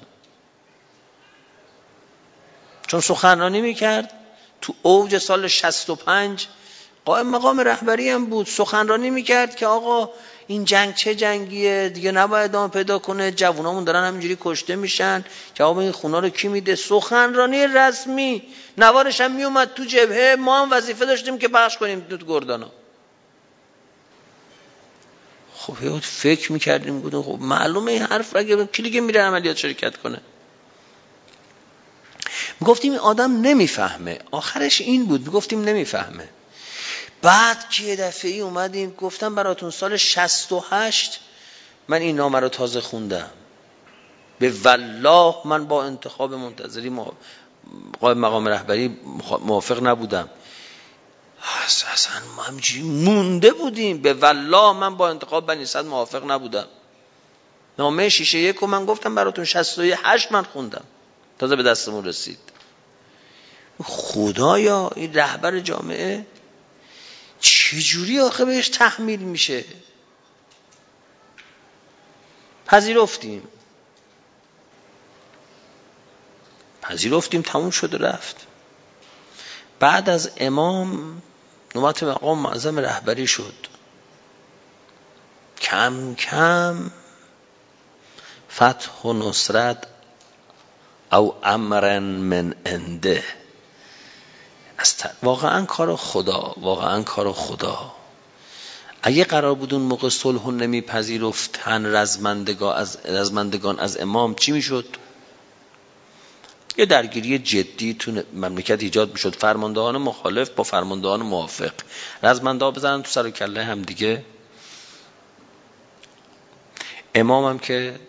چون سخنرانی میکرد تو اوج سال 65، قائم مقام رهبری هم بود، سخنرانی میکرد که آقا این جنگ چه جنگیه دیگه، نباید ادامه پیدا کنه، جوونامون دارن همینجوری کشته میشن، جواب این خونا رو کی میده؟ سخنرانی رسمی، نوارش هم میومد تو جبهه، ما هم وظیفه داشتیم که پخش کنیم تو گردانا. خب فکر میکردیم، بودیم خب معلومه این حرف اگه کی دیگه میره عملیات شرکت کنه. میگفتیم این آدم نمیفهمه، آخرش این بود، میگفتیم نمیفهمه. بعد که یه دفعه اومدیم گفتم براتون سال 68 من این نامه رو تازه خوندم، به والله من با انتخاب منتظری قائم مقام رهبری موافق نبودم. اصلا ما همینجوری مونده بودیم. به والله من با انتخاب بنی اسد موافق نبودم. نامه شیشه 1 من گفتم براتون 68 من خوندم تازه به دستمون رسید. خدایا این رهبر جامعه چجوری آخه بهش تحمیل میشه؟ پذیرفتیم تموم شد و رفت. بعد از امام نوبت مقام معظم رهبری شد. کم کم فتح و نصرت او امر من عنده. واقعا کار خدا. اگه قرار بود اون موقع صلح نمیپذیرفتن رزمندگان از امام، چی میشد؟ یه درگیری جدی تو مملکت ایجاد میشد. فرماندهان مخالف با فرماندهان موافق، رزمنده بزنن تو سر و کله هم دیگه. امام هم که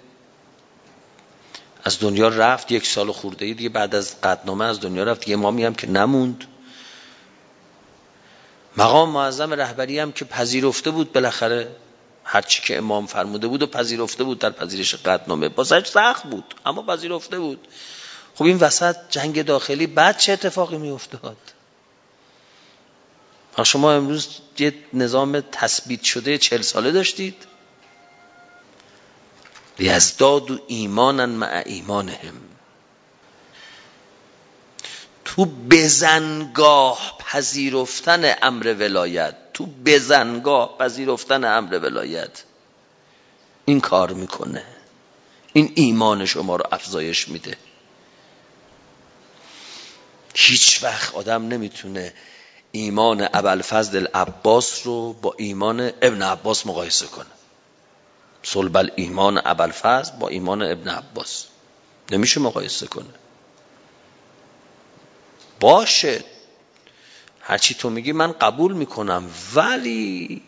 از دنیا رفت، 1 سال خورده‌ای دیگه بعد از قطعنامه از دنیا رفت دیگه. امامی هم که نموند. مقام معظم رهبری هم که پذیرفته بود بالاخره هرچی که امام فرموده بود و پذیرفته بود در پذیرش قطعنامه. بازش سخت بود اما پذیرفته بود. خب این وسط جنگ داخلی بعد چه اتفاقی می افتاد؟ شما امروز یه نظام تثبیت شده 40 ساله داشتید. یزداد ایمانا مع ایمانهم. تو بزنگاه پذیرفتن امر ولایت، این کار میکنه. این ایمان شما رو افزایش میده. هیچ وقت آدم نمیتونه ایمان ابوالفضل العباس رو با ایمان ابن عباس مقایسه کنه. صلب الایمان ابوالفضل با ایمان ابن عباس نمیشه مقایسه کنه. باشه هرچی تو میگی من قبول میکنم، ولی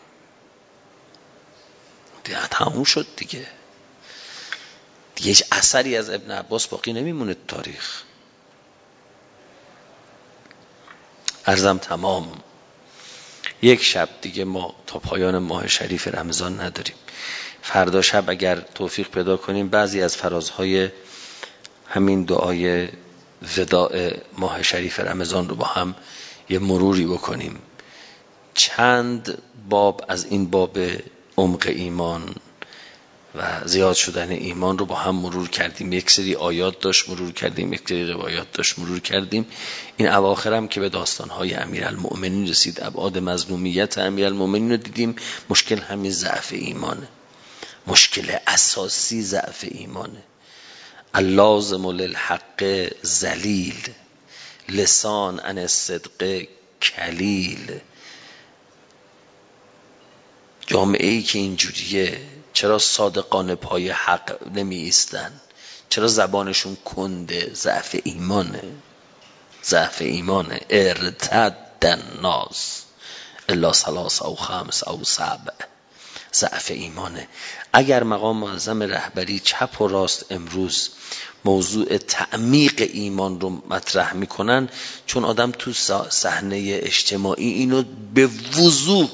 دیگه تموم شد دیگه هیچ اثری از ابن عباس باقی نمیمونه تو تاریخ. عرضم تمام. 1 شب دیگه ما تا پایان ماه شریف رمضان نداریم. فردا شب اگر توفیق پیدا کنیم بعضی از فرازهای همین دعای وداع ماه شریف رمضان رو با هم یه مروری بکنیم. چند باب از این باب عمق ایمان و زیاد شدن ایمان رو با هم مرور کردیم. یک سری آیات داشت مرور کردیم، یک سری روایات داشت مرور کردیم. این اواخر هم که به داستانهای امیرالمؤمنین رسید، ابعاد مظلومیت امیرالمؤمنین رو دیدیم. مشکل همین ضعف ایمانه. مشکل اساسی ضعف ایمانه. اللازم للحق ذلیل، لسان عن الصدق کلیل. جامعه ای که اینجوریه چرا صادقانه پای حق نمی ایستن؟ چرا زبانشون کنده؟ ضعف ایمانه. ارتد الناس الا 3 او 5 او 7. ضعف ایمانه. اگر مقام معظم رهبری چپ و راست امروز موضوع تعمیق ایمان رو مطرح میکنن، چون آدم تو صحنه اجتماعی اینو به وضوح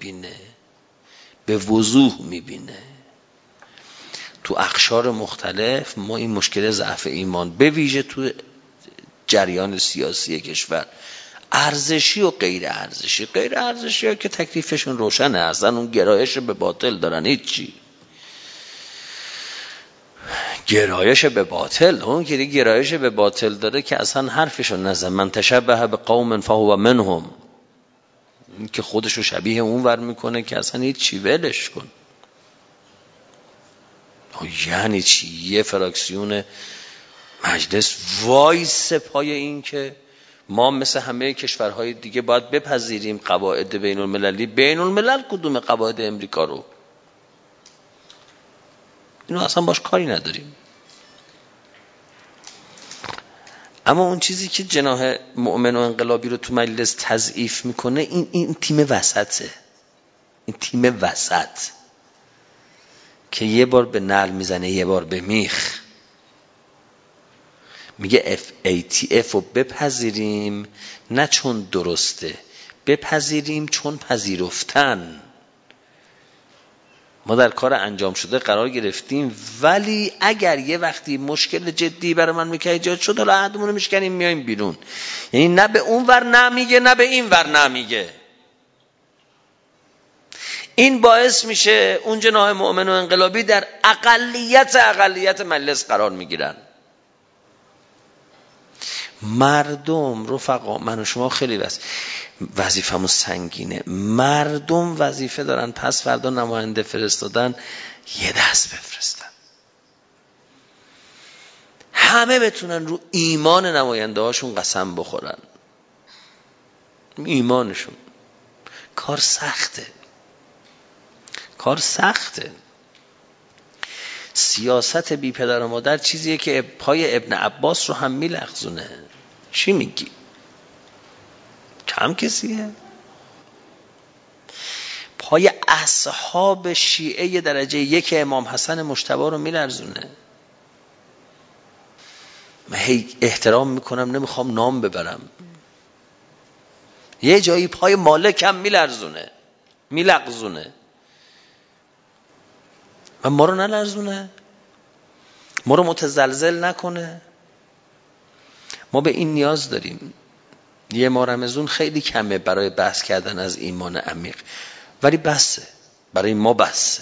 میبینه. تو اقشار مختلف ما این مشکل ضعف ایمان به ویژه تو جریان سیاسی کشور، ارزشی و غیر ارزشی ها که تکلیفشون روشنه، اصلا اون گرایش به باطل دارن. هیچی گرایش به باطل، اون که گرایش به باطل داره که اصلا حرفشون نزن. من تشبه به قوم فهو منهم. این که خودشو شبیه اون ور میکنه که اصلا هیچی، ولش کن. یعنی چی؟ یه فراکسیون مجلس وایس پای این که ما مثل همه کشورهای دیگه باید بپذیریم قواعد بین المللی. بین الملل کدوم قواعد امریکا رو؟ اینو اصلا باش کاری نداریم. اما اون چیزی که جناح مؤمن و انقلابی رو تو مجلس تضعیف میکنه این تیم وسطه. این تیم وسط که یه بار به نعل میزنه یه بار به میخ. میگه FATF رو بپذیریم نه چون درسته، بپذیریم چون پذیرفتن. ما در کار انجام شده قرار گرفتیم، ولی اگر یه وقتی مشکل جدی برای من میگه ایجاد شد، حالا عهدمون رو میشکنیم میایم بیرون. یعنی نه به اون ور نمیگه نه به این ور نمیگه. این باعث میشه اون جناح مؤمن و انقلابی در اقلیت مجلس قرار میگیرن. مردم رفقا، من و شما خیلی وظیفمون سنگینه. مردم وظیفه دارن پس فردا نماینده فرستادن یه دست بفرستن، همه بتونن رو ایمان نماینده هاشون قسم بخورن. ایمانشون کار سخته. سیاست بی پدر و مادر چیزیه که پای ابن عباس رو هم میلغزونه. چی میگی؟ کم کسیه؟ پای اصحاب شیعه درجه 1 امام حسن مجتبی رو میلرزونه. من هی احترام میکنم، نمیخوام نام ببرم، یه جایی پای مالک هم میلغزونه. و ما رو نلرزونه، ما رو متزلزل نکنه. ما به این نیاز داریم. یه ماه رمضان خیلی کمه برای بحث کردن از ایمان عمیق، ولی بسه، برای ما بسه.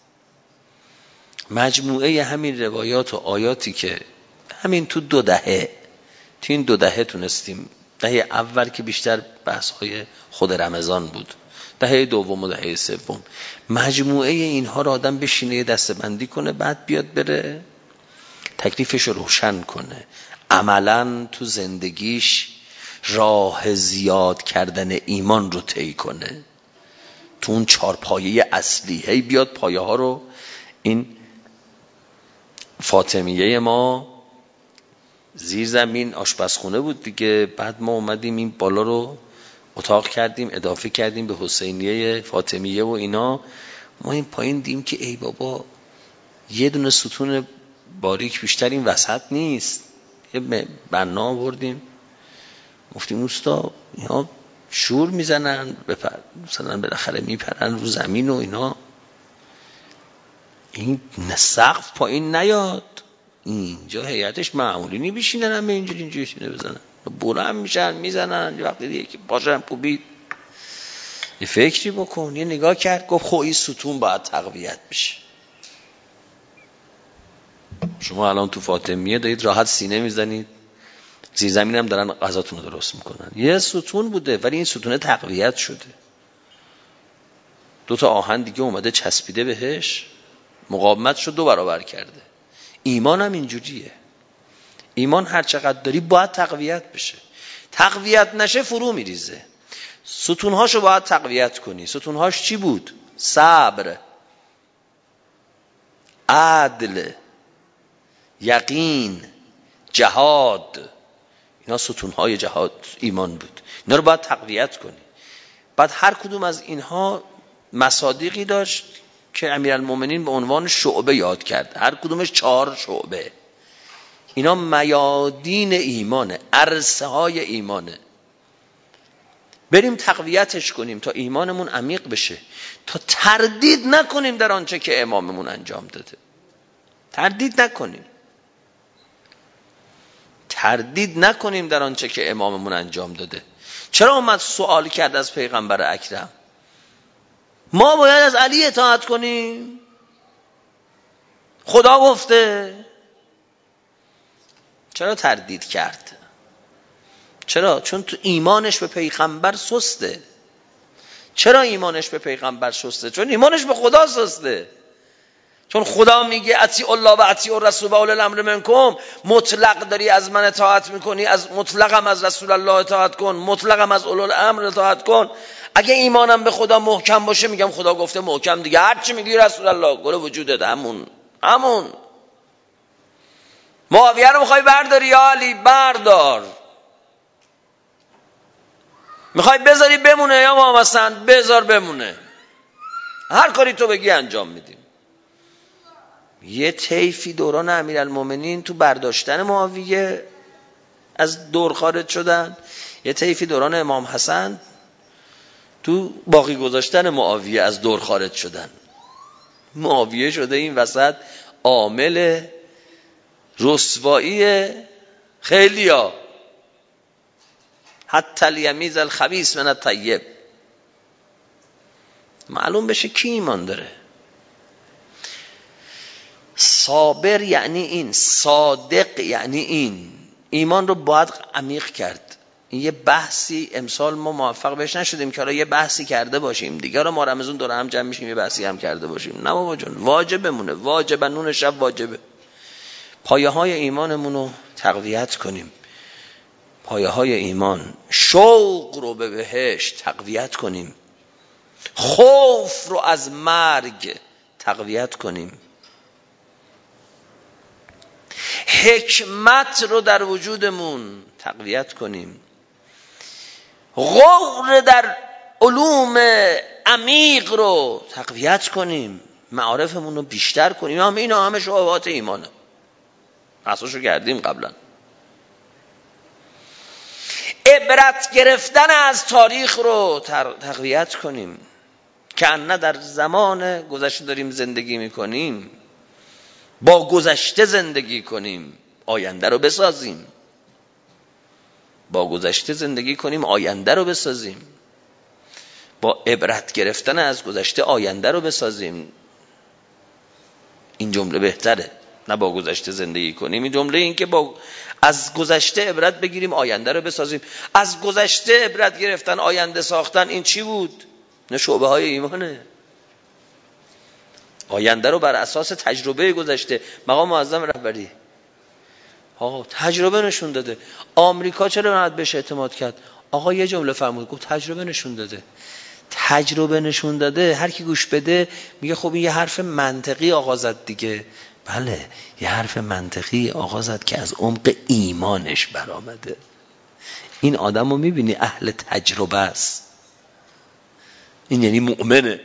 مجموعه همین روایات و آیاتی که همین تو این 2 دهه تونستیم، دهه اول که بیشتر بحث‌های خود رمضان بود، دهه دوم و دهه سوم، مجموعه اینها رو آدم بشینه دسته‌بندی کنه، بعد بیاد بره تکلیفش رو روشن کنه، عملاً تو زندگیش راه زیاد کردن ایمان رو طی کنه، تو اون 4 پایه اصلی. هی بیاد پایه ها رو، این فاطمیه ما زیر زمین آشپزخونه بود دیگه، بعد ما اومدیم این بالا رو اتاق کردیم، اضافه کردیم به حسینیه فاطمیه و اینا. ما این پایین دیم که ای بابا یه دونه ستون باریک بیشتر این وسط نیست. یه بنا آوردیم، گفتیم اوستا اینا شور میزنن، مثلا بالاخره میپرن رو زمین و اینا، این سقف پایین نیاد، اینجا هیئتش معمولی نمیشینن، همه اینجوری شینه بزنن، بلند میشن میزنن. وقتی دیگه که پاشم کوبید، یه فکری بکن، یه نگاه کرد، گفت خب این ستون باید تقویت بشه. شما الان تو فاطمیه دارید راحت سینه میزنید، زیر زمین هم دارن غذاتون رو درست میکنن. یه ستون بوده ولی این ستون تقویت شده، 2 تا آهن دیگه اومده چسبیده بهش، مقاومت شد 2 برابر کرده. ایمان هم اینجوریه. ایمان هر چقدر داری باید تقویت بشه، تقویت نشه فرو میریزه. ستونهاشو باید تقویت کنی. ستونهاش چی بود؟ صبر، عدل، یقین، جهاد. اینا ستونهای جهاد ایمان بود، اینا رو باید تقویت کنی. بعد هر کدوم از اینها مصادیقی داشت که امیرالمومنین به عنوان شعبه یاد کرد، هر کدومش 4 شعبه. اینا میادین ایمانه، عرصه های ایمانه. بریم تقویتش کنیم تا ایمانمون عمیق بشه، تا تردید نکنیم در آنچه که اماممون انجام داده. تردید نکنیم در آنچه که اماممون انجام داده. چرا اومد سوال کرد از پیغمبر اکرم ما باید از علی اطاعت کنیم؟ خدا گفته. چرا تردید کرد؟ چرا؟ چون تو ایمانش به پیغمبر سسته. چرا ایمانش به پیغمبر سسته؟ چون ایمانش به خدا سسته. چون خدا میگه اطیعوا الله و اطیعوا الرسول و اولی الامر منکم، مطلق داری از من اطاعت میکنی، از مطلقم از رسول الله اطاعت کن، مطلقم از اولی الامر اطاعت کن. اگه ایمانم به خدا محکم باشه میگم خدا گفته محکم دیگه، هر چی میگی رسول الله گل وجودت همون. معاویه رو میخوای برداری یا علی؟ بردار. میخوای بذاری بمونه یا امام حسن؟ بذار بمونه. هر کاری تو بگی انجام میدیم. یه طیفی دوران امیرالمومنین تو برداشتن معاویه از دور خارج شدن. یه طیفی دوران امام حسن تو باقی گذاشتن معاویه از دور خارج شدن. معاویه شده این وسط عامل رسوایی خیلیا، حتی الیمیز الخبیث من الطیب. معلوم بشه کی ایمان داره. صابر یعنی این، صادق یعنی این. ایمان رو باید عمیق کرد. این یه بحثی امسال ما موفق بهش نشدیم که حالا یه بحثی کرده باشیم دیگه، رو ما رمضان دور هم جمع میشیم یه بحثی هم کرده باشیم. نه بابا جان، واجبمونه، واجبه، نون شب واجبه. پایه های ایمانمون رو تقویت کنیم. پایه های ایمان، شوق رو به بهشت تقویت کنیم، خوف رو از مرگ تقویت کنیم، حکمت رو در وجودمون تقویت کنیم، غور در علوم عمیق رو تقویت کنیم، معارفمون رو بیشتر کنیم. اینا همه شعبات ایمانه، بحثاشو کردیم قبلا. عبرت گرفتن از تاریخ رو تقویت کنیم که نه در زمان گذشته داریم زندگی میکنیم، با گذشته زندگی کنیم، آینده رو بسازیم. با گذشته زندگی کنیم، آینده رو بسازیم. با عبرت گرفتن از گذشته آینده رو بسازیم. این جمله بهتره، نه با گذشته زندگی کنیم. این جمله این که از گذشته عبرت بگیریم، آینده رو بسازیم. از گذشته عبرت گرفتن، آینده ساختن، این چی بود؟ نه شعبه های ایمانه. آینده رو بر اساس تجربه گذشته. مقام معظم رهبری تجربه نشون داده. آمریکا چرا باید بهش اعتماد کرد؟ آقا یه جمله فرمود، گفت تجربه نشون داده. تجربه نشون داده، هر کی گوش بده میگه خب این یه حرف منطقی آقا زد دیگه. بله، یه حرف منطقی آقا زد که از عمق ایمانش برآمده. این آدم رو میبینی اهل تجربه است، این یعنی مؤمنه.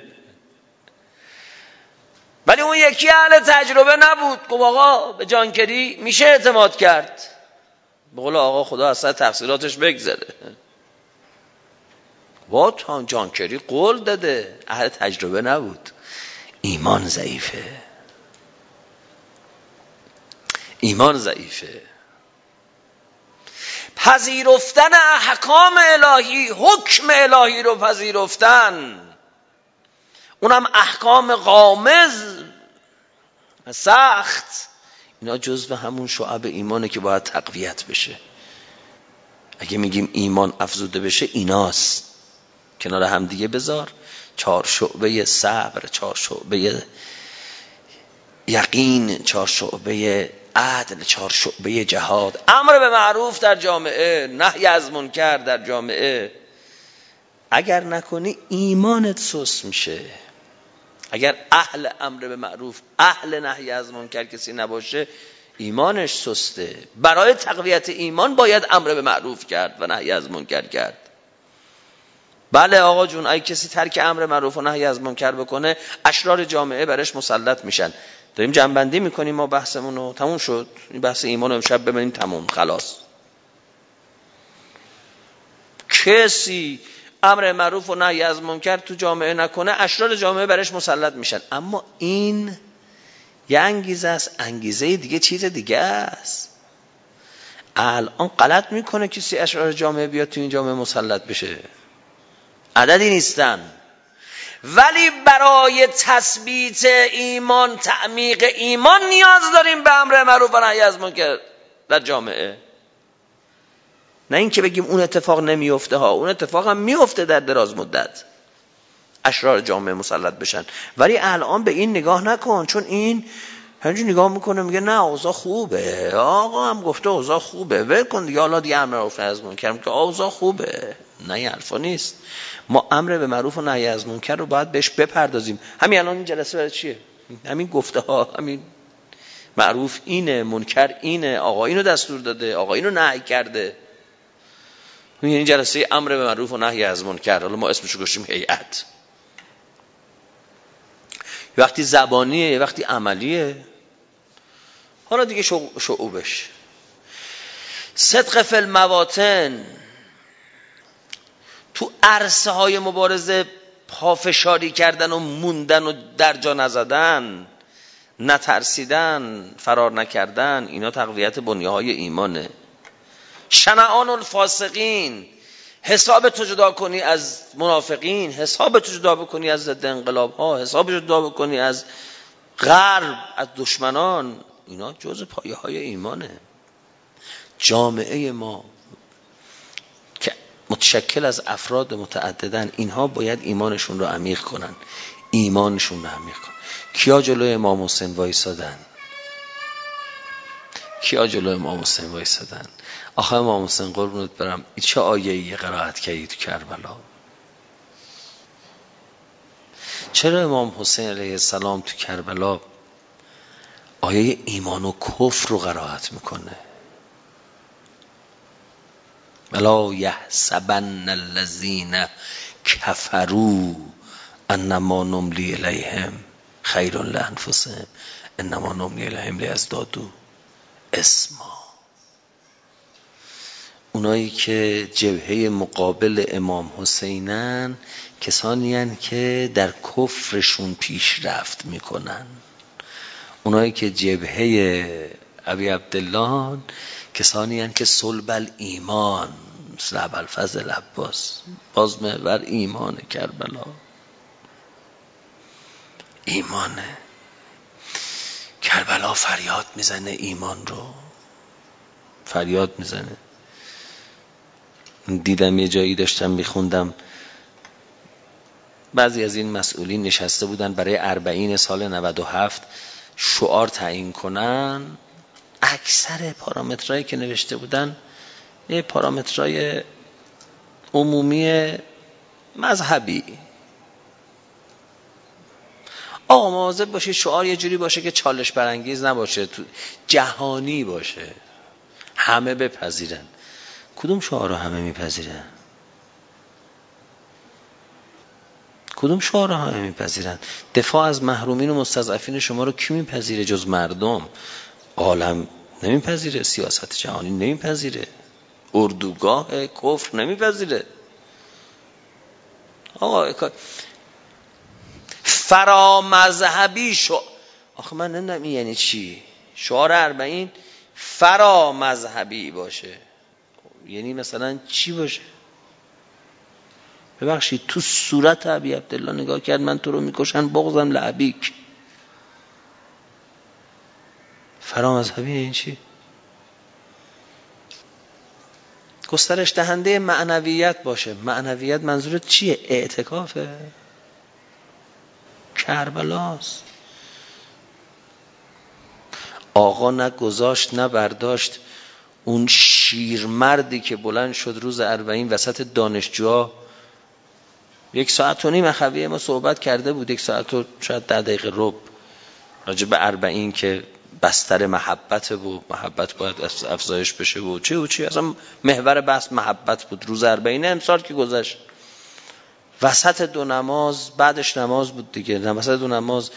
ولی اون یکی اهل تجربه نبود، گفت آقا به جانکری میشه اعتماد کرد. به قول آقا خدا از سر تقصیراتش بگذره. وات جانکری قول داده، اهل تجربه نبود. ایمان ضعیفه، ایمان ضعیفه. پذیرفتن احکام الهی، حکم الهی رو پذیرفتن، اونم احکام غامض سخت، اینا جزو همون شعب ایمانه که باید تقویت بشه. اگه میگیم ایمان افزوده بشه ایناست. کنار هم دیگه بذار 4 شعبه صبر، 4 شعبه یقین، 4 شعبه عدل، 4 شعبه جهاد، امر به معروف در جامعه، نهی از منکر در جامعه. اگر نکنی ایمانت سست میشه. اگر اهل امر به معروف، اهل نهی از منکر کسی نباشه، ایمانش سسته. برای تقویت ایمان باید امر به معروف کرد و نهی از منکر کرد. بله آقا جون، اگه کسی ترک امر معروف و نهی از منکر بکنه، اشرار جامعه برش مسلط میشن. داریم جنبندی میکنیم ما بحثمون رو، تموم شد. این بحث ایمان رو امشب ببینیم، تموم، خلاص. کسی امر معروف و نهی از منکر تو جامعه نکنه، اشرار جامعه برش مسلط میشن. اما این یه انگیزه است، انگیزه دیگه چیز دیگه است. الان غلط میکنه کسی اشرار جامعه بیاد تو این جامعه مسلط بشه، عددی نیستن. ولی برای تثبیت ایمان، تعمیق ایمان، نیاز داریم به امر معروف و نهی از منکر در جامعه. نه این که بگیم اون اتفاق نمیفته ها، اون اتفاق هم میفته در دراز مدت، اشرار جامعه مسلط بشن. ولی الان به این نگاه نکن، چون این همینجور نگاه میکنه میگه نه اوضاع خوبه، آقا هم گفته اوضاع خوبه، ول کن دیگه، حالا دیگه امر معروف و نهی از منکر که اوضاع خوبه. نه این حرفا نیست. ما امر به معروف و نهی از منکر رو باید بهش بپردازیم. همین الان این جلسه برای چیه؟ همین گفته ها، همین معروف اینه، منکر اینه، آقا اینو دستور داده، آقا اینو نهی کرده. این جلسه امر به معروف و نهی از منکر، حالا ما اسمشو گذاشتیم هیئت. وقتی زبانیه، وقتی عملیه، حالا دیگه شعوبش. صدق فی المواطن، تو عرصه های مبارزه پافشاری کردن و موندن و در جا نزدن، نترسیدن، فرار نکردن، اینا تقویت بنیه‌های ایمانه. شنعان الفاسقین، حساب تو جدا کنی از منافقین، حساب تو جدا بکنی از ضد انقلاب ها، حساب جدا بکنی از غرب، از دشمنان، اینا جزء پایه های ایمانه. جامعه ما که متشکل از افراد متعددن، اینها باید ایمانشون رو عمیق کنن. ایمانشون رو عمیق کنن. کیا جلوی امام حسین وایسادن؟ کیا جلوی امام حسین وایسادن؟ آخه امام حسین قربونت برم چه آیه‌ای قرائت کردی تو کربلا؟ چرا امام حسین علیه السلام تو کربلا آیه ایمان و کفر رو قرائت میکنه؟ ولا یحسبن الذین کفروا انما نملی الیهم خیر لانفسهم انما نملی الیهم لیزدادوا اثما. اونایی که جبهه مقابل امام حسینن کسانی هستند که در کفرشون پیشرفت میکنن. اونایی که جبهه ابی عبدالله کسانی هستند که صلب الایمان، مثل ابوالفضل عباس، باز محور ایمان کربلا. ایمانه. کربلا فریاد میزنه ایمان رو، فریاد میزنه. دیدم یه جایی داشتم میخوندم بعضی از این مسئولین نشسته بودن برای 40 سال 97 شعار تعیین کنن. اکثر پارامترهایی که نوشته بودن یه پارامترهای عمومی مذهبی. آقا مواظب باشید شعار یه جوری باشه که چالش برانگیز نباشه، تو جهانی باشه، همه بپذیرن. کدوم شعار رو همه میپذیرن؟ کدوم شعار رو همه میپذیرن؟ دفاع از محرومین و مستضعفین شما رو کی میپذیره جز مردم؟ عالم نمیپذیره، سیاست جهانی نمیپذیره، اردوگاه کفر نمیپذیره. آقا فرا مذهبی آخه من نمیدونم یعنی چی شعار 40 فرا مذهبی باشه، یعنی مثلا چی باشه؟ ببخشید تو صورت ابی عبدالله نگاه کرد، من تو رو میکشن بغضم لعبیک. فرا مذهبی این چی؟ گسترش دهنده معنویت باشه. معنویت منظورت چیه؟ اعتکافه؟ کربلاست. آقا نه گذاشت نه برداشت. اون شیرمردی که بلند شد روز 40 وسط دانشجوها 1 ساعت و نیم اخویه ما صحبت کرده بود، 1 ساعت و شاید 10 دقیقه ربع راجع به 40 که بستر محبت بود، محبت باید افزایش بشه و چی اصلا محور بحث محبت بود. روز 40 امسال که گذشت وسط 2 نماز، بعدش نماز بود دیگه، وسط 2 نماز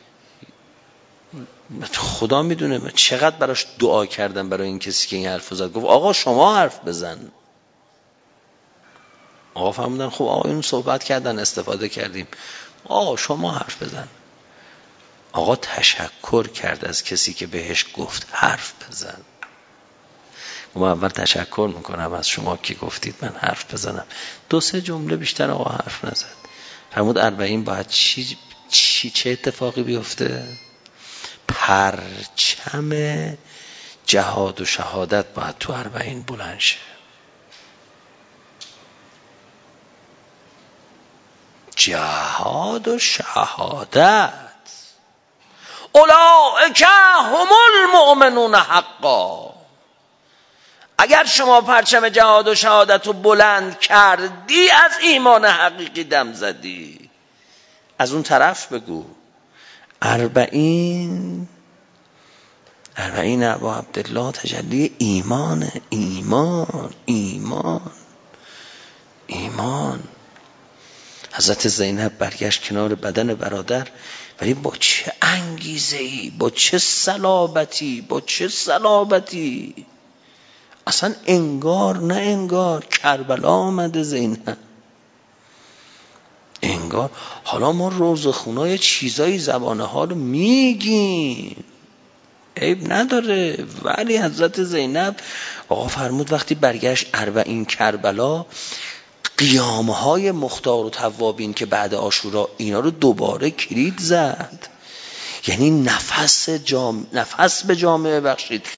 خدا میدونه من چقدر براش دعا کردم برای این کسی که این حرف زد. گفت آقا شما حرف بزن. آقا فهمیدن خب آقا اینو صحبت کردن استفاده کردیم، آقا شما حرف بزن. آقا تشکر کرد از کسی که بهش گفت حرف بزن. من اول تشکر میکنم از شما که گفتید من حرف بزنم. 2-3 جمله بیشتر آقا حرف نزد. فرمود 40 باید چه اتفاقی بیفته؟ پرچم جهاد و شهادت باید تو 40 بلند شه. جهاد و شهادت. اولئک هم المؤمنون حقا. اگر شما پرچم جهاد و شهادت رو بلند کردی از ایمان حقیقی دم زدی. از اون طرف بگو 40 ابا عبدالله تجلی ایمانه. ایمان. حضرت زینب برگشت کنار بدن برادر، ولی با چه انگیزه‌ای، با چه صلابتی اصلا انگار نه انگار کربلا آمده زینب، انگار. حالا ما روزخونای چیزایی زبانه ها رو میگیم، عیب نداره، ولی حضرت زینب آقا فرمود وقتی برگشت اربعین کربلا، قیامه های مختار و توابین که بعد عاشورا اینا رو دوباره کلید زد. یعنی نفس به جامعه بخشید.